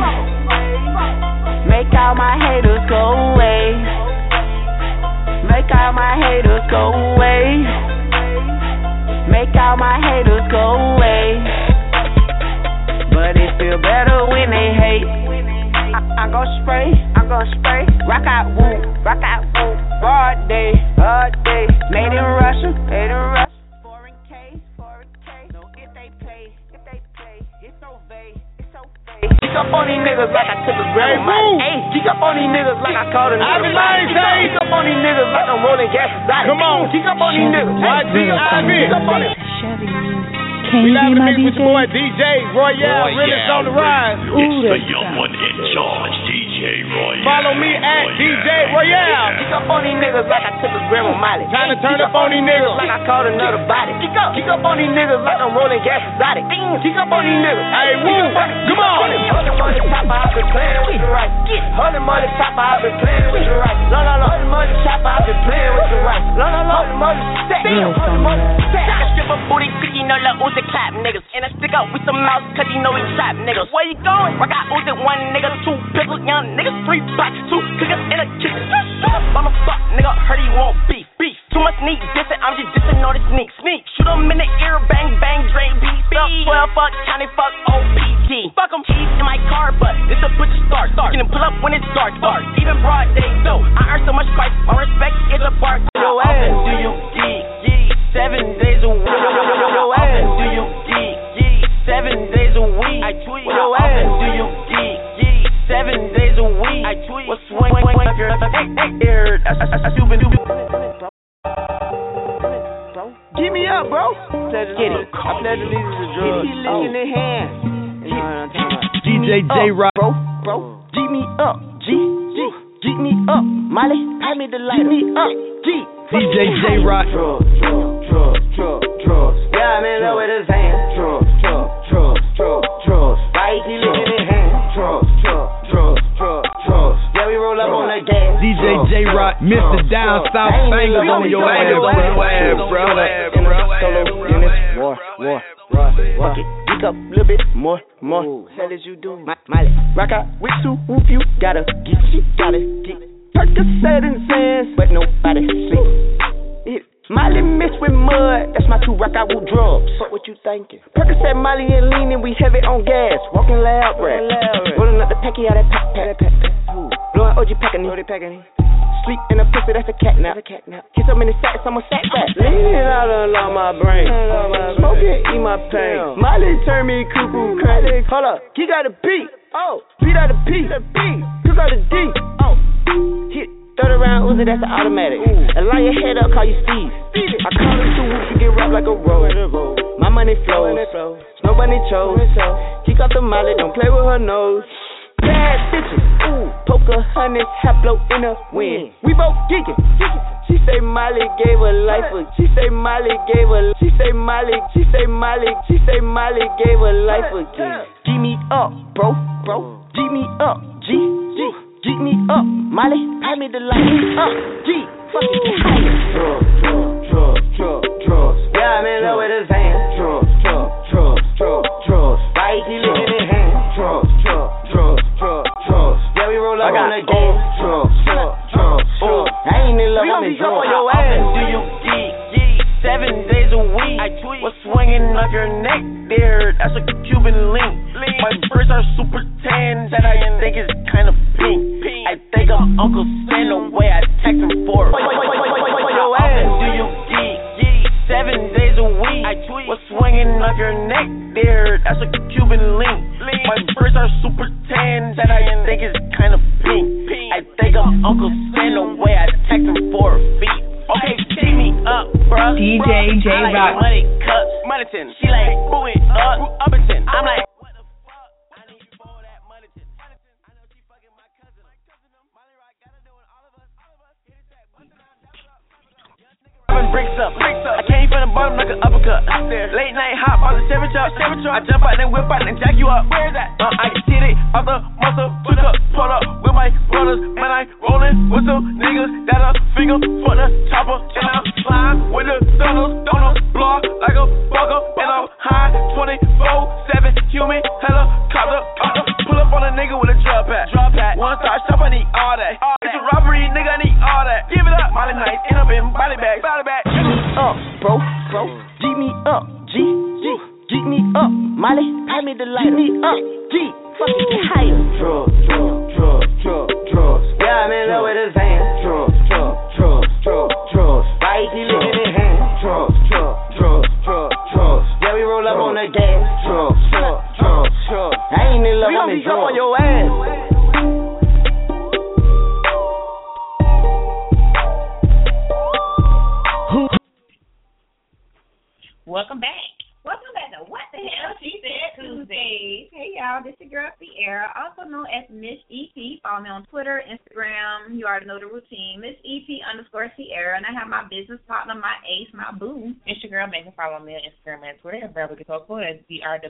Make all my haters go away. Make all my haters go away. Make all my haters go away. But it feel better when they hate. I'm gon' spray. Rock out, woo. Broad day. Made in Russia. Foreign K. So if they play, it's so vague. Geek up on these niggas like I took a grab. Geek up on these niggas like I called a nigga. Geek up on these niggas like I'm rolling gas. Come on, geek up on these niggas. Geek up on it. We live in the mix with your boy DJ Royale, realest on the rise. It's the young one in charge, DJ Royale. Follow me at DJ Royale. Geek up on these niggas like I took a gram of Molly. Time to turn up on these niggas like I called another body. Geek up on these niggas like I'm rolling gas exotic. Geek up on these niggas. Hey, woo, come on. Holy money chopper, I've been playing with the right. Holy money chopper, I've been playing with the right. Holy money chopper, I've been playing with the right. Holy money stack. Holy money stack. Strip a booty, picky, no little Uzi clap niggas. And I stick up with some mouse, cause you know he trap niggas. Where you going? I got Uzi, 1 nigga, 2 pistols, young niggas, 3 boxes, 2 cookers in a kitchen. I'm a fuck nigga, heard he want beef. Too much sneak dissing, I'm just dissing on the sneak. Shoot him in the ear, bang, Dre beef. Fuck 12, fuck county, fuck OPG. Fuck him, cheese in my car, but it's a butcher start. Can pull up when it's dark. Even broad day, though. I earn so much price, my respect is a bar. Yo, ass, do you geek? 7 days a week. Yo, ass, do you geek? 7 days a week. I tweet. Yo, ass, do you geek? 7 days a week. I tweet. What's swing, girl? Give me up, bro. Get it. I pledge allegiance to drugs. Get it in their hands. You know what I'm talking about. DJ J-Rock. Bro. G me up. G me up. Molly, pass me the lighter. G me up. G. DJ J-Rock. Drugs. Yeah, I'm in love with his hands. Drugs. Right, he licking his hands. Drugs. Yeah, we roll up on the gas. DJ J-Rock, Mr. Down South Bangers on your ass, bro. War. Fuck it, geek up a little bit more. Hell is you doing? Miley, rock out with two, whoop you gotta get. Percocet and Zans, but nobody sleep. Miley mixed with mud, that's my two rock out with drugs. Fuck what you thinking? Percocet, Miley and lean and we heavy on gas. Walking loud, rap. Rolling up the packy out that pack. Blowing OG packing. Sleep in a pussy, that's a cat nap. Kiss so many sacks, I'm a sack back. Leaning out along my brain. Smoking, eat my pain. Miley turn me cuckoo crazy. Hold up, he got a beat. Oh, beat out a P. Cook out a D. Oh, hit. Third around Uzi, that's an automatic. And line your head up, call you Steve. I call him 2 weeks, you get wrapped like a roll. My money flows. Snow bunny chose. Kick off the Miley, don't play with her nose. Bad bitches, poker hundreds, haplo in a win. We both geeking. She say Miley gave her life a. She say Miley gave her life again. G me up, bro. G me up, G me up, Miley. Pay me the light up, G. Fucking get higher. Drugs. Yeah, I'm in love with his hands. Drugs. Right, he licking his hands. Drugs. Yeah, we roll up on the gas. Drugs. I ain't in love with drugs. On your ass. Do you geek? 7 days a week. I tweet. What's swinging up your neck there? That's a Cuban link. My birds are super tan that I think is kind of pink. I think I'm Uncle Sam the way I text him for. Your ass. Do you geek? 7 days a week. I tweet. What's swinging up your neck there? That's a Cuban link. My birds are super tan that I think is kind of pink. I think I'm Uncle Sam the way I text him for a beat. Okay, keep me up, bruh. DJ J-Rock. I like money cups, moneyton. She like booing up, Upperton. I'm like, what the fuck? I need you for that moneyton. I know she fucking my cousin. Miley Rock got her doing all of us. Hit it that button down, young nigga bricks up. I came from the bottom like an uppercut. Late night hop on the 7 truck. I jump out and whip out and jack you up. Where is that? I get it off the muscle. Took up, pull up with my brothers. Man, I rolling with some niggas that a finger for the chopper. And I'm flying with the thunder on the block like a fucker. And I'm high 24/7 human helicopter. Pull up on a nigga with a drop pack. One star shop, I need all that. It's a robbery, nigga, I need all that. Give it up, Molly night, end up in body bag. G me up, bro. G me up, G me up, Molly. Pay me the light. G me up, G. Fucking get higher. Drugs. Yeah, I'm in love with his hands. Drugs. Right, he licking his hands. Drugs. Yeah, we roll up on the gas. Drugs. I ain't in love with me. Jump on your ass. Welcome back. Welcome back to What the Hell She Said Tuesdays. Hey y'all, this is your girl Sierra, also known as Miss EP. Follow me on Twitter, Instagram. You already know the routine. Miss EP_Sierra, and I have my business partner, my ace, my boo. It's your girl Megan. Follow me on Instagram and Twitter at Beverly Coco. That's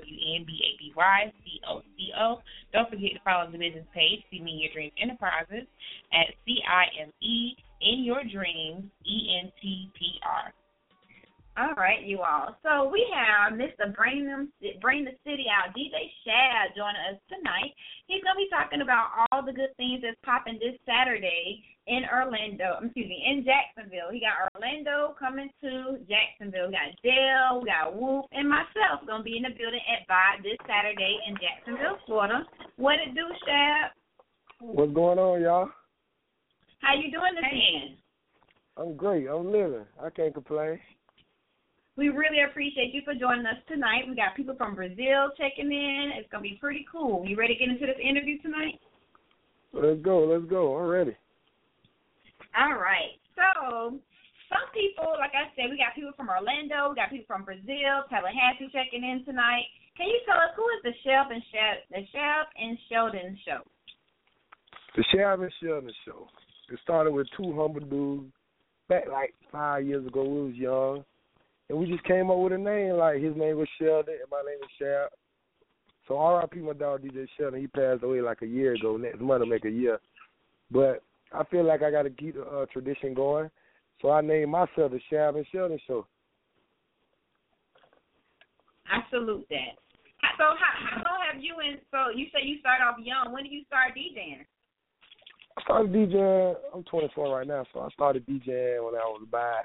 BRWNBABYCOCO. Don't forget to follow the business page, See Me Your Dreams Enterprises, at CIME in Your Dreams ENTPR. All right, you all. So we have Mr. Bring the City Out, DJ Shad, joining us tonight. He's going to be talking about all the good things that's popping this Saturday in Jacksonville. He got Orlando coming to Jacksonville. We got Dale, we got Whoop, and myself going to be in the building at Vibe this Saturday in Jacksonville, Florida. What it do, Shad? What's going on, y'all? How you doing this evening? I'm great. I'm living. I can't complain. We really appreciate you for joining us tonight. We got people from Brazil checking in. It's going to be pretty cool. You ready to get into this interview tonight? Let's go. I'm ready. All right. So some people, like I said, we got people from Orlando. We got people from Brazil, Tallahassee checking in tonight. Can you tell us who is the Shelb and Sheldon Show? The Shelb and Sheldon Show. It started with two humble dudes back like 5 years ago. We was young, and we just came up with a name. Like his name was Sheldon, and my name is Shab. So R.I.P. my dog DJ Sheldon. He passed away like a year ago. Next month will make a year. But I feel like I got to keep the tradition going. So I named myself the Shab and Sheldon Show. I salute that. So how long have you so you say you started off young. When did you start DJing? I started DJing, I'm 24 right now, so I started DJing when I was about,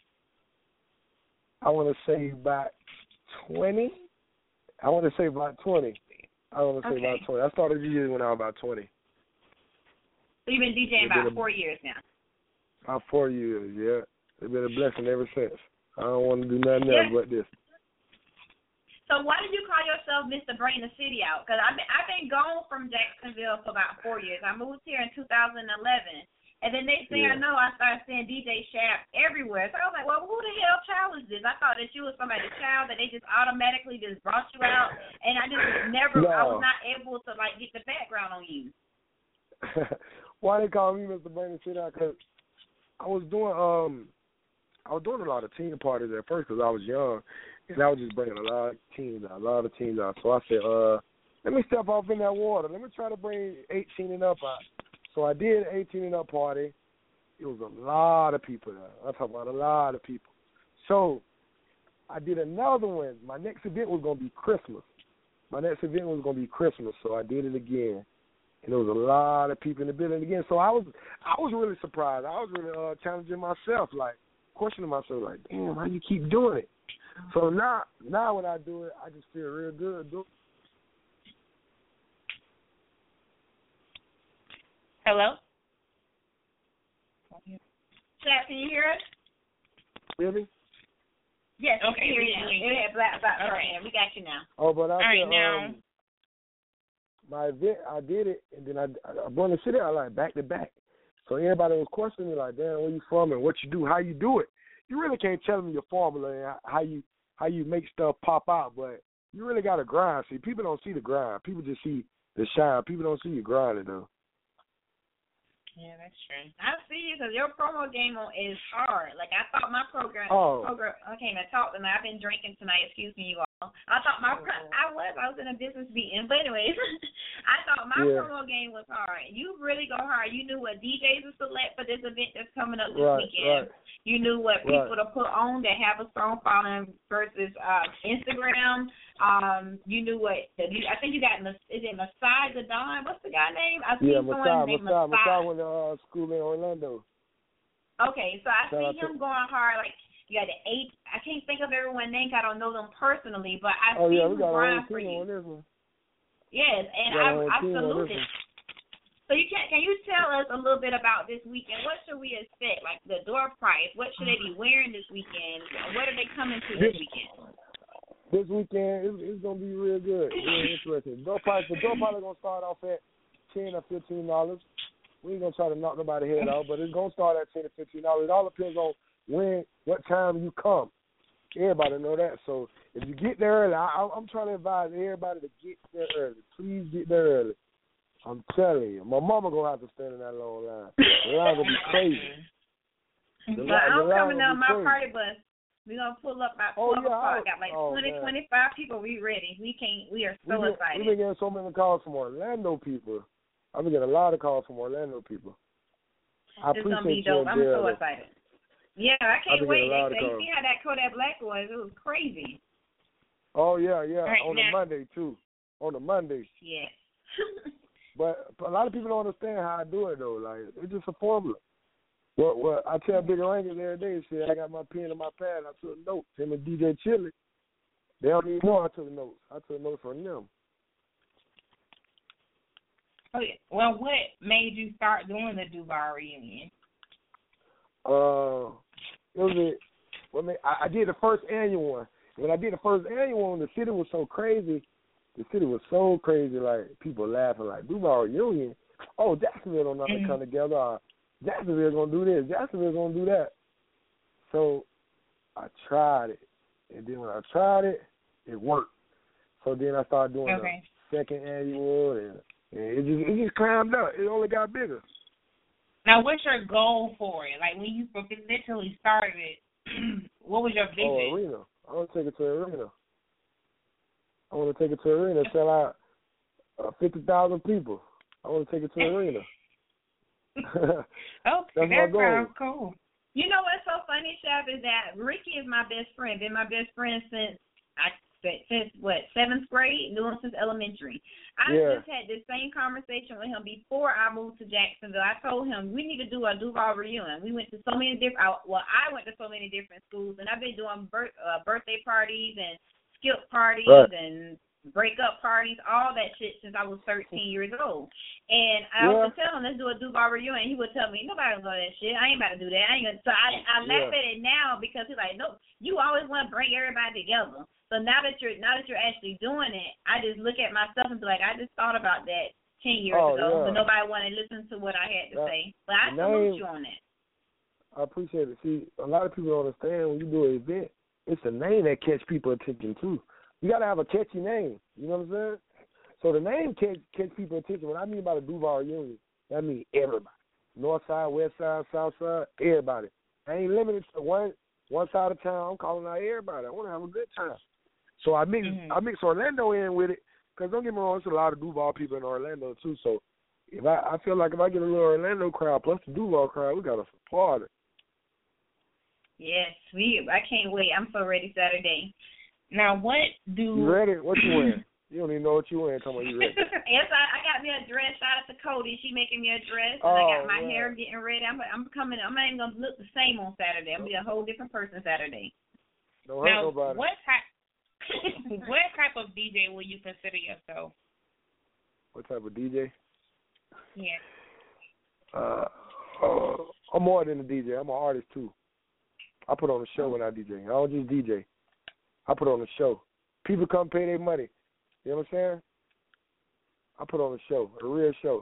I want to say about 20. I want to say about 20. I started DJing when I was about 20. So you've been DJing about 4 years now? About 4 years, yeah. It's been a blessing ever since. I don't want to do nothing else but this. So why did you call yourself Mr. Bring the City Out? Because I've been gone from Jacksonville for about 4 years. I moved here in 2011. And then next thing I know, I started seeing DJ Shab everywhere. So I was like, well, who the hell child is this? I thought that you was somebody's child, that they just automatically just brought you out. And I just I was not able to, like, get the background on you. Why they call me Mr. Bring the City Out? Because I was doing a lot of teen parties at first because I was young. And I was just bringing a lot of teens out. So I said, let me step off in that water. Let me try to bring 18 and up out. So I did an 18 and up party. It was a lot of people there. I'm talking about a lot of people. So I did another one. My next event was going to be Christmas. So I did it again. And there was a lot of people in the building again. So I was really surprised. I was really challenging myself, like questioning myself, like, damn, how you keep doing it? So now when I do it, I just feel real good. Hello? Chat, can you hear us? Really? Yes, okay. Hear you now. Yeah, black, we got you now. Oh, but I said, now. My event, I did it, and then I brought the city out like back to back. So everybody was questioning me like, damn, where you from and what you do, how you do it. You really can't tell them your formula and how you make stuff pop out, but you really got to grind. See, people don't see the grind. People just see the shine. People don't see you grinding, though. Yeah, that's true. I see you because your promo game is hard. Like, I thought my program, I can't even talk tonight. I've been drinking tonight. Excuse me, you all. I thought I was in a business meeting. But anyways, I thought my promo game was hard. You really go hard. You knew what DJs to select for this event that's coming up this weekend. Right. You knew what people to put on that have a strong following versus Instagram. You knew what, I think you got, is it Masai Gadon? What's the guy name? I see someone named Masai. Masai went to school in Orlando. Okay, so I see him going hard. Like, you got the 8, I can't think of everyone's name. I don't know them personally, but I see him grind for you. On this one. Yes, and I salute it. So can you tell us a little bit about this weekend? What should we expect? Like the door price, what should they be wearing this weekend? What are they coming to this weekend? This weekend, it's going to be real good. Real interesting. The door probably going to start off at $10 or $15. We ain't going to try to knock nobody's head out, but it's going to start at $10 or $15. It all depends on what time you come. Everybody know that. So if you get there early, I'm trying to advise everybody to get there early. Please get there early. I'm telling you. My mama going to have to stand in that long line. The line going to be crazy. I'm coming down my party bus. We're going to pull up about 12 o'clock. Got like 25 people. We ready. We are so excited. We've been getting so many calls from Orlando people. I've been getting a lot of calls from Orlando people. It's going to be dope. I'm so excited. Yeah, I can't wait. You see how that Kodak Black was? It was crazy. Oh, yeah. Right, on the Monday, too. On the Monday. Yeah. But a lot of people don't understand how I do it, though. Like, it's just a formula. Well, I tell Big Rangers every day, I got my pen and my pad, I took notes. Him and DJ Chili, they don't even know I took notes. I took notes from them. Oh, yeah. Well, what made you start doing the Duval reunion? I did the first annual one. When I did the first annual one, the city was so crazy. Like, people laughing, like, Duval reunion? Oh, Jacksonville don't know how to come together. Jacksonville's going to do this. Jacksonville's going to do that. So I tried it. And then when I tried it, it worked. So then I started doing the second annual, and it just climbed up. It only got bigger. Now, what's your goal for it? Like, when you initially started it, what was your vision? Oh, arena. I want to take it to arena. I want to take it to arena, sell out 50,000 people. I want to take it to arena. Okay, that sounds cool. You know what's so funny, Chef, is that Ricky is my best friend. Been my best friend since 7th grade, knew him since elementary. I just had this same conversation with him before I moved to Jacksonville. I told him we need to do a Duval reunion. We went to so many different, I went to so many different schools, and I've been doing birthday parties and skip parties and breakup parties, all that shit since I was 13 years old. And I would tell him, let's do a Duval reunion. He would tell me, nobody will do that shit. I ain't about to do that. So I laugh at it now because he's like, no, you always want to bring everybody together. So now that you're actually doing it, I just look at myself and be like, I just thought about that 10 years ago, but nobody wanted to listen to what I had to say. But I salute you on that. I appreciate it. See, a lot of people don't understand when you do an event, it's the name that catch people attention too. You got to have a catchy name. You know what I'm saying? So the name catch people attention. What I mean by the Duval reunion, that means everybody. North side, west side, south side, everybody. I ain't limited to one side of town. I'm calling out everybody. I want to have a good time. So I mix Orlando in with it, because don't get me wrong, there's a lot of Duval people in Orlando too. So if I feel like if I get a little Orlando crowd plus the Duval crowd, we got to support it. Yes, I can't wait. I'm so ready Saturday. Now, You ready? What you wearing? You don't even know what you wearing. Tell me you ready. Yes, I got me a dress. Shout out to Cody. She making me a dress. And I got my hair getting ready. I'm coming. I'm not even going to look the same on Saturday. I'm going to be a whole different person Saturday. Don't hurt nobody. What type of DJ will you consider yourself? What type of DJ? Yeah. I'm more than a DJ. I'm an artist too. I put on a show when I DJ. I don't just DJ. I put on a show. People come pay their money. You know what I'm saying? I put on a show, a real show.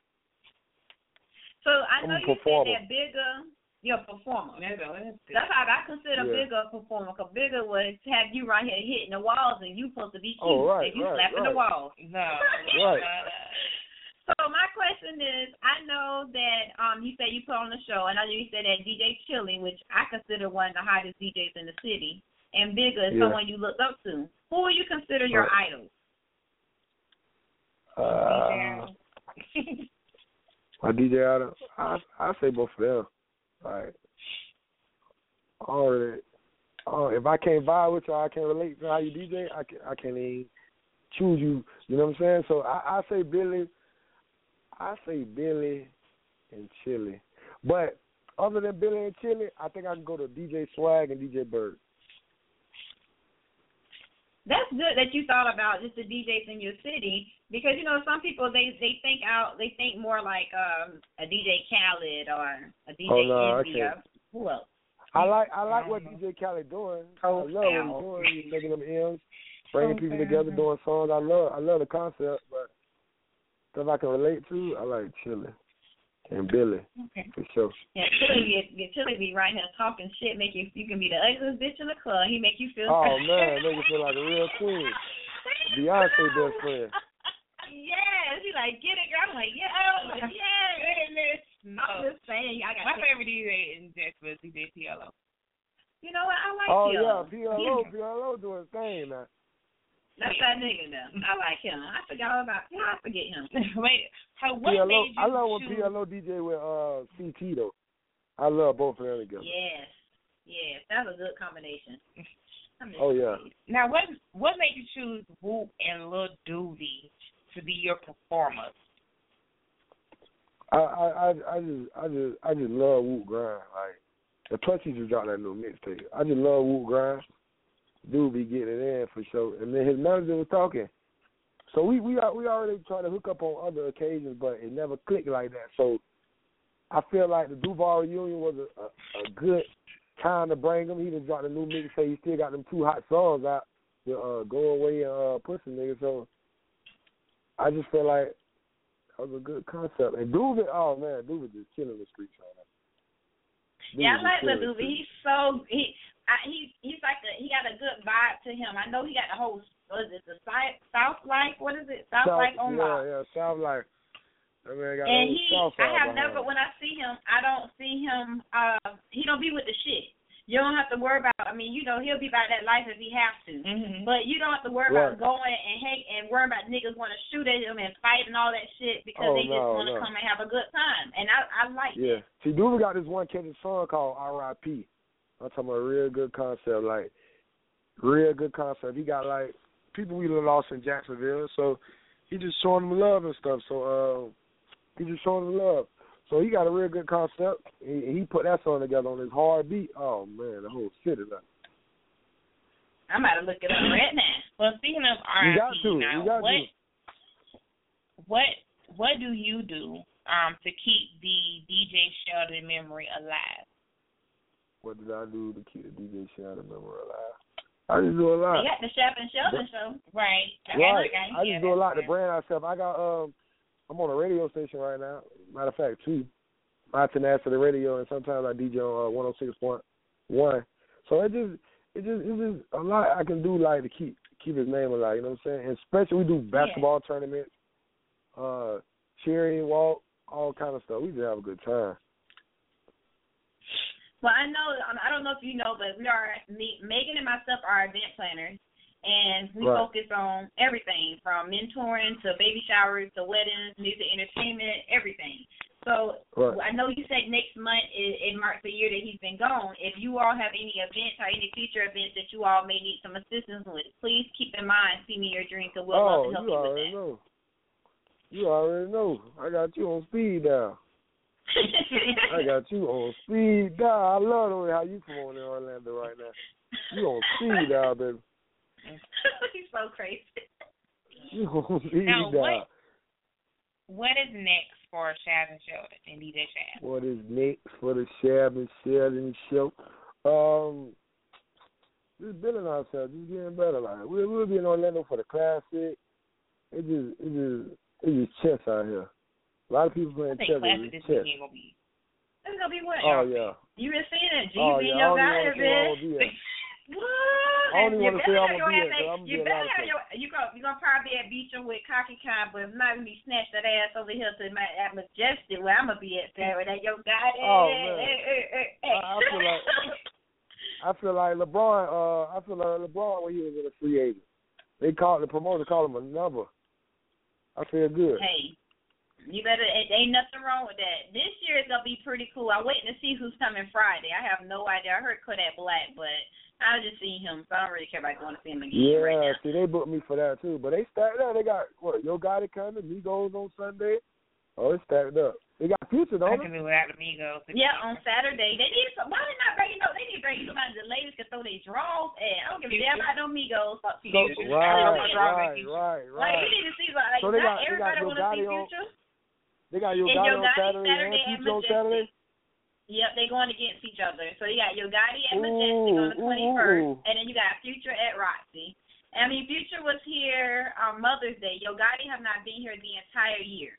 So I know you said that Bigger, you're a performer. That's how I consider Bigger a performer, because Bigger would have you right here hitting the walls and you supposed to be cute. You slapping the walls. No. Right. So my question is, I know that you said you put on the show, and I know you said that DJ Chili, which I consider one of the hottest DJs in the city, and Bigger is someone you look up to. Who would you consider your idols? My DJ idol, I say both of them. Like, if I can't vibe with you, I can't relate to how you DJ, I can't even choose you. You know what I'm saying? So I say Billy. I say Billy and Chili. But other than Billy and Chili, I think I can go to DJ Swag and DJ Bird. That's good that you thought about just the DJs in your city, because you know some people they think more like a DJ Khaled or a DJ Envy or who else. I like what DJ Khaled doing. I love what he's doing. He's making them M's, bringing people together, doing songs. I love the concept, but stuff I can relate to, I like Chili and Billy for sure. Yeah, Chili be right here talking shit, make you can be the ugliest bitch in the club. He make you feel. Oh man, make you feel like a real queen. Beyonce best friend. Yes, he like get it, girl. I'm like yeah. I'm just saying, my favorite DJ in Jacksonville is DJ PLO. You know what? I like him. PLO doing his thing now. That's that nigga now. I like him. I forget him. Wait, what PLO, made you I love when PLO DJ with CT though. I love both of them together. Yes, that's a good combination. Oh yeah. Now, what made you choose Whoop and Lil Doobie to be your performers? I just love Whoop Grind. Like, and plus he just dropped that new mixtape. I just love Whoop Grind. Dude be getting it in for sure. And then his manager was talking. So we already tried to hook up on other occasions, but it never clicked like that. So I feel like the Duval reunion was a good time to bring him. He just dropped a new mixtape. He still got them 2 hot songs out with Go Away and Pussy Nigga. So I just feel like that was a good concept. And Doobie, oh man, Doobie just killing the streets right now. Yeah, I like the Doobie. He's like he got a good vibe to him. I know he got the whole, what is it, the South Life? What is it? South Life on Lock. Yeah, South Life. That man got and I have never, when I see him, I don't see him, he don't be with the shit. You don't have to worry about, I mean, you know, he'll be about that life if he has to. Mm-hmm. But you don't have to worry about going and worrying about niggas want to shoot at him and fight and all that shit because they just want to come and have a good time. And I like that. See, Duva got this one catching song called R.I.P. I'm talking about a real good concept, like, real good concept. He got, like, people we lost in Jacksonville, so he just showing them love and stuff. So, he just showing them love. So he got a real good concept. He put that song together on his hard beat. Oh, man, the whole city love. I'm about to look it up right now. Well, speaking of R.I.P., now, what do you do to keep the DJ Sheldon memory alive? What did I do to keep the DJ Sheldon memory alive? I just do a lot. You got the Sheldon show. Right. I just do a lot to brand ourselves. I got I'm on a radio station right now. Matter of fact, 2. My Tenacity Radio, and sometimes I DJ on 106.1. So it's just a lot I can do, like, to keep his name alive. You know what I'm saying? And especially we do basketball tournaments, cheering, walk, all kind of stuff. We just have a good time. Well, I know, I don't know if you know, but Megan and myself are event planners. And we focus on everything from mentoring to baby showers to weddings, music, entertainment, everything. So I know you said next month it marks the year that he's been gone. If you all have any events or any future events that you all may need some assistance with, please keep in mind, see me your dreams, and we'll love to help you with that. You already know. I got you on speed dial. I got you on speed dial. I love the way how you come on in Orlando right now. You on speed dial, baby. He's so crazy. Now, what is next for Shab and Sheldon and DJ Shab? What is next for the Shab and Sheldon show? Just building ourselves, just getting better. Like we'll be in Orlando for the classic. It's just chess out here. A lot of people playing chess. It's gonna be what? Oh yeah. You been seeing it? GB and your guy, man. What? I don't even want to say I'm going to be there. You better have you're going to probably be at Beacham with Cocky Con, but it's not going to be snatched that ass over here to at Majestic where I'm going to be at Saturday. Your guy there. Oh, man. I feel like LeBron when he was in a free agent. The promoter called him a number. I feel good. Hey, you better, ain't nothing wrong with that. This year is going to be pretty cool. I'm waiting to see who's coming Friday. I have no idea. I heard Kodak Black, but I just seen him, so I don't really care about going to see him again right now. Yeah, see, they booked me for that, too. But they stacked up. They got, Yo Gotti coming, Migos on Sunday. Oh, it's stacked up. They got Future, don't they? I can be without the Migos. Yeah, on Saturday. They need some. Why they not bringing no? They need to bring somebody the ladies can throw their draws at. I don't give a damn about no Migos. Fuck Future. Right. Like, you need to see, like, so not everybody want to see Future. They got Yo Gotti on Saturday and Future on Saturday? Yep, they're going against each other. So you got Yo Gotti at Majestic on the 21st, and then you got Future at Roxy. I mean, Future was here on Mother's Day. Yo Gotti have not been here the entire year.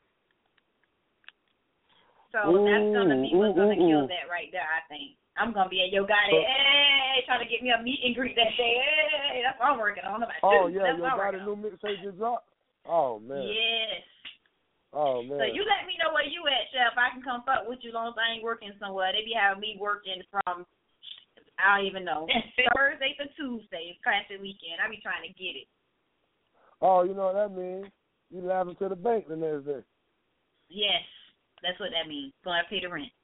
So that's going to be what's going to kill that right there, I think. I'm going to be at Yo Gotti, trying to get me a meet and greet that day. Hey, that's what I'm working on. Yo Gotti new mixtape just dropped? Oh, man. Yes. Oh, man. So you let me know where you at, Chef. I can come fuck with you as long as I ain't working somewhere. They be having me working from, I don't even know, Thursday to Tuesday. It's classic weekend. I be trying to get it. Oh, you know what that means? You laughing to the bank the next day. Yes, that's what that means. Going to pay the rent.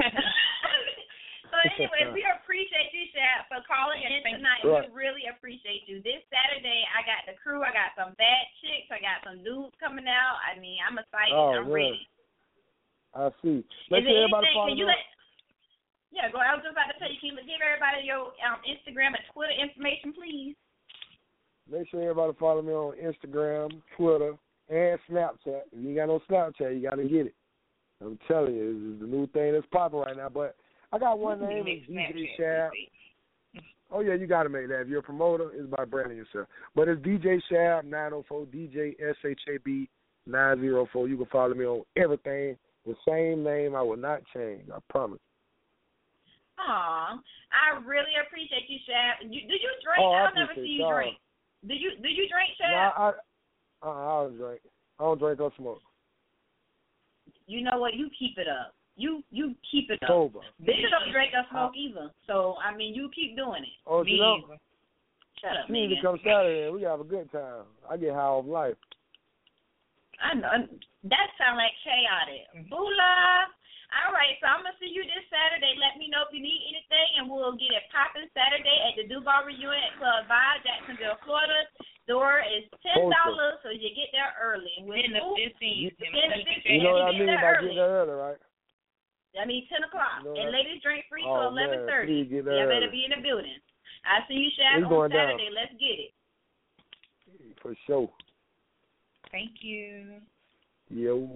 So anyway, we appreciate you, Shab, for calling in tonight. We really appreciate you. This Saturday, I got the crew. I got some bad chicks. I got some dudes coming out. I mean, I'm excited. I'm ready. I see. Is there anything? Yeah, go. I was just about to tell you. Can you give everybody your Instagram and Twitter information, please? Make sure everybody follow me on Instagram, Twitter, and Snapchat. If you ain't got no Snapchat, you got to get it. I'm telling you, this is the new thing that's popping right now. But I got one name, it's DJ Shab. Oh, yeah, you got to make that. If you're a promoter, it's by branding yourself. But it's DJ Shab 904, DJ SHAB 904. You can follow me on everything. The same name I will not change, I promise. Aw, I really appreciate you, Shab. Do you drink? I'll never see you drink. Do you drink, Shab? No, I don't drink. I don't drink or smoke. you know what? You keep it up. You keep it up. Sober. Bitches don't drink or smoke either. So, I mean, you keep doing it. Oh, Me you know? either. Shut up, You need to man. come Saturday. We have a good time. I get high off life. I know. That sounds like chaotic. Bula. All right, so I'm going to see you this Saturday. Let me know if you need anything, and we'll get it popping Saturday at the Duval Reunion at Club Vibe, Jacksonville, Florida. Door is $10, so you get there early. Then the 15th. You know what I mean by getting there early, right? I mean, 10 o'clock. You know and ladies drink free Oh, till man, 11:30. please get You there better early. be in the building. I see you, Shaq, It's on going down. Saturday. Let's get it. For sure. Thank you. Yo.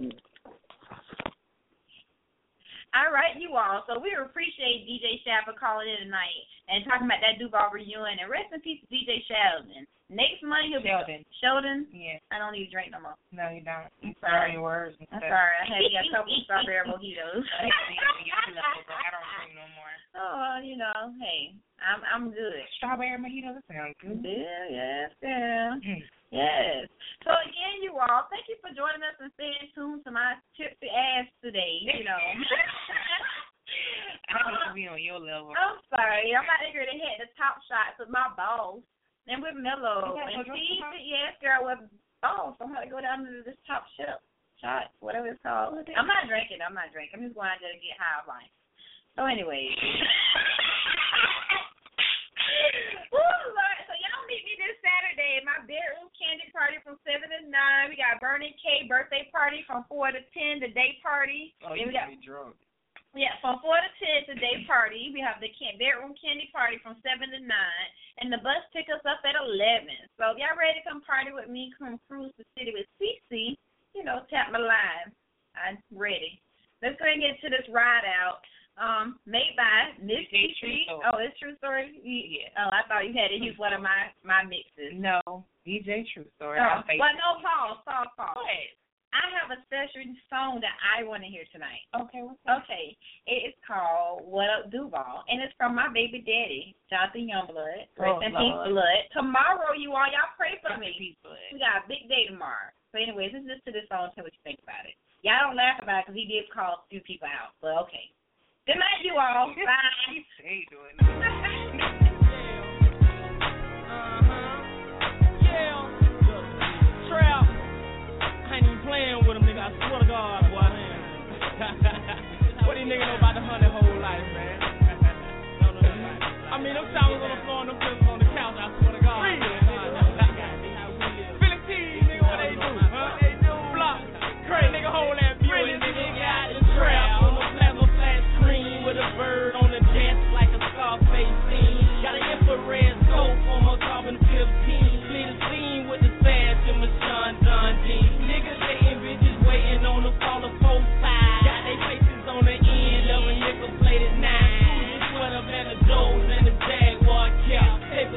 All right, you all. So we appreciate DJ Shab for calling in tonight and talking about that Duval reunion. And rest in peace to DJ Sheldon. Next month he'll Sheldon. be Sheldon. Yeah. I don't need to drink no more. No, you don't. I'm sorry. Your words. I'm sorry. I had to get a couple strawberry mojitos. I don't drink no more. Oh, you know, hey, I'm good. Strawberry mojito, that sounds good. Yeah, yes, yeah. Yes. So again, you all, thank you for joining us and staying tuned to my tipsy ass today. You know. I don't want to be on your level. I'm sorry. I'm not eager to hit the top shots with my balls. And with Mellow. And she, yes, girl, with balls. So I'm going to go down to this top shot, whatever it's called. I'm not drinking. I'm just going out there to get high of life. So anyway. Woo, Lord. So y'all meet me this Saturday at my bedroom candy party from 7 to 9. We got Bernie K birthday party from 4 to 10, the day party. Oh, you got me drunk. Yeah, from 4 to 10 to day party. We have the bedroom candy party from 7 to 9, and the bus picks us up at 11. So if y'all ready to come party with me, come cruise the city with CC, you know, tap my line. I'm ready. Let's go ahead and get to this ride out. Made by Miss Tree. Oh, it's True Story? Yeah. Oh, I thought you had to use one of my mixes. No, DJ True Story. Oh, well, no, pause. Go ahead. I have a special song that I want to hear tonight. Okay, what's that? Okay, it is called What Up Duval, and it's from my baby daddy, Jonathan Youngblood. Rest in peace, blood. Tomorrow, y'all pray for me. We got a big day tomorrow. So anyways, let's listen to this song and tell what you think about it. Y'all don't laugh about it because he did call a few people out, but okay. Good night, you all. Bye. Hey, doing Trap. I ain't even playing with them, nigga. I swear to God, boy. What these niggas know about the honey whole life, man? I mean, them towels on the floor and them pillows on the couch, I swear to God. Philly T, nigga, what they do? Huh? They do. Block. Crazy nigga, hold that view. Nigga got the trap on the plasma flat screen with a bird on the dance like a Scarface scene. Got an infrared scope on my carbon 15. Lead a scene with the fast in my Sean Dundee. Niggas dating bitches waiting on the fall of 4-5. Got they faces on the end of a nickel plated 9. Sweater and the doors and the Jaguar cap. They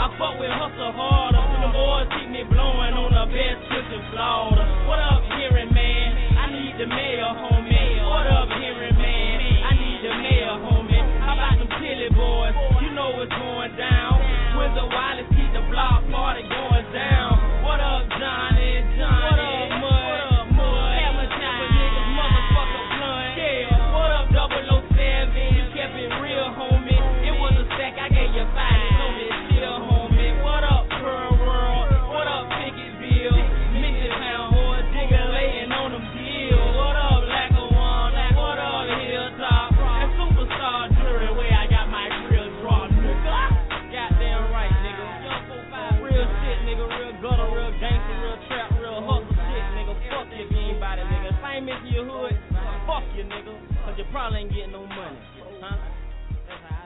I fuck with hustle harder. The boys keep me blowing on the best Christian Florida. What up, hearing man? I need the mayor, homie. What up, hearing man? I need the mayor, homie. How about them Tilly boys? You know what's going down. Wizard Wallace keep the block party going down. What up, Johnny? What up, Mud? What up, Mud? Hammer time, niggas, motherfucker blunt. Yeah. What up, 007? You kept it real, homie. It was a sec, I gave you 5. Know me still, homie. What up, Pearl World? What up, Picketville? Mixing pound whore, digger laying on them deals. What up, Lackawanna? What up, Hilltop? That superstar jury where I got my real draw, nigga. Goddamn right, nigga. Young 4-5, real shit, nigga. Real gutter, real gangster, real trap, real hustle shit, nigga. Fuck you if you ain't about it, nigga. If I ain't missing your hood, fuck you, nigga. Cause you probably ain't getting no money, huh? That's how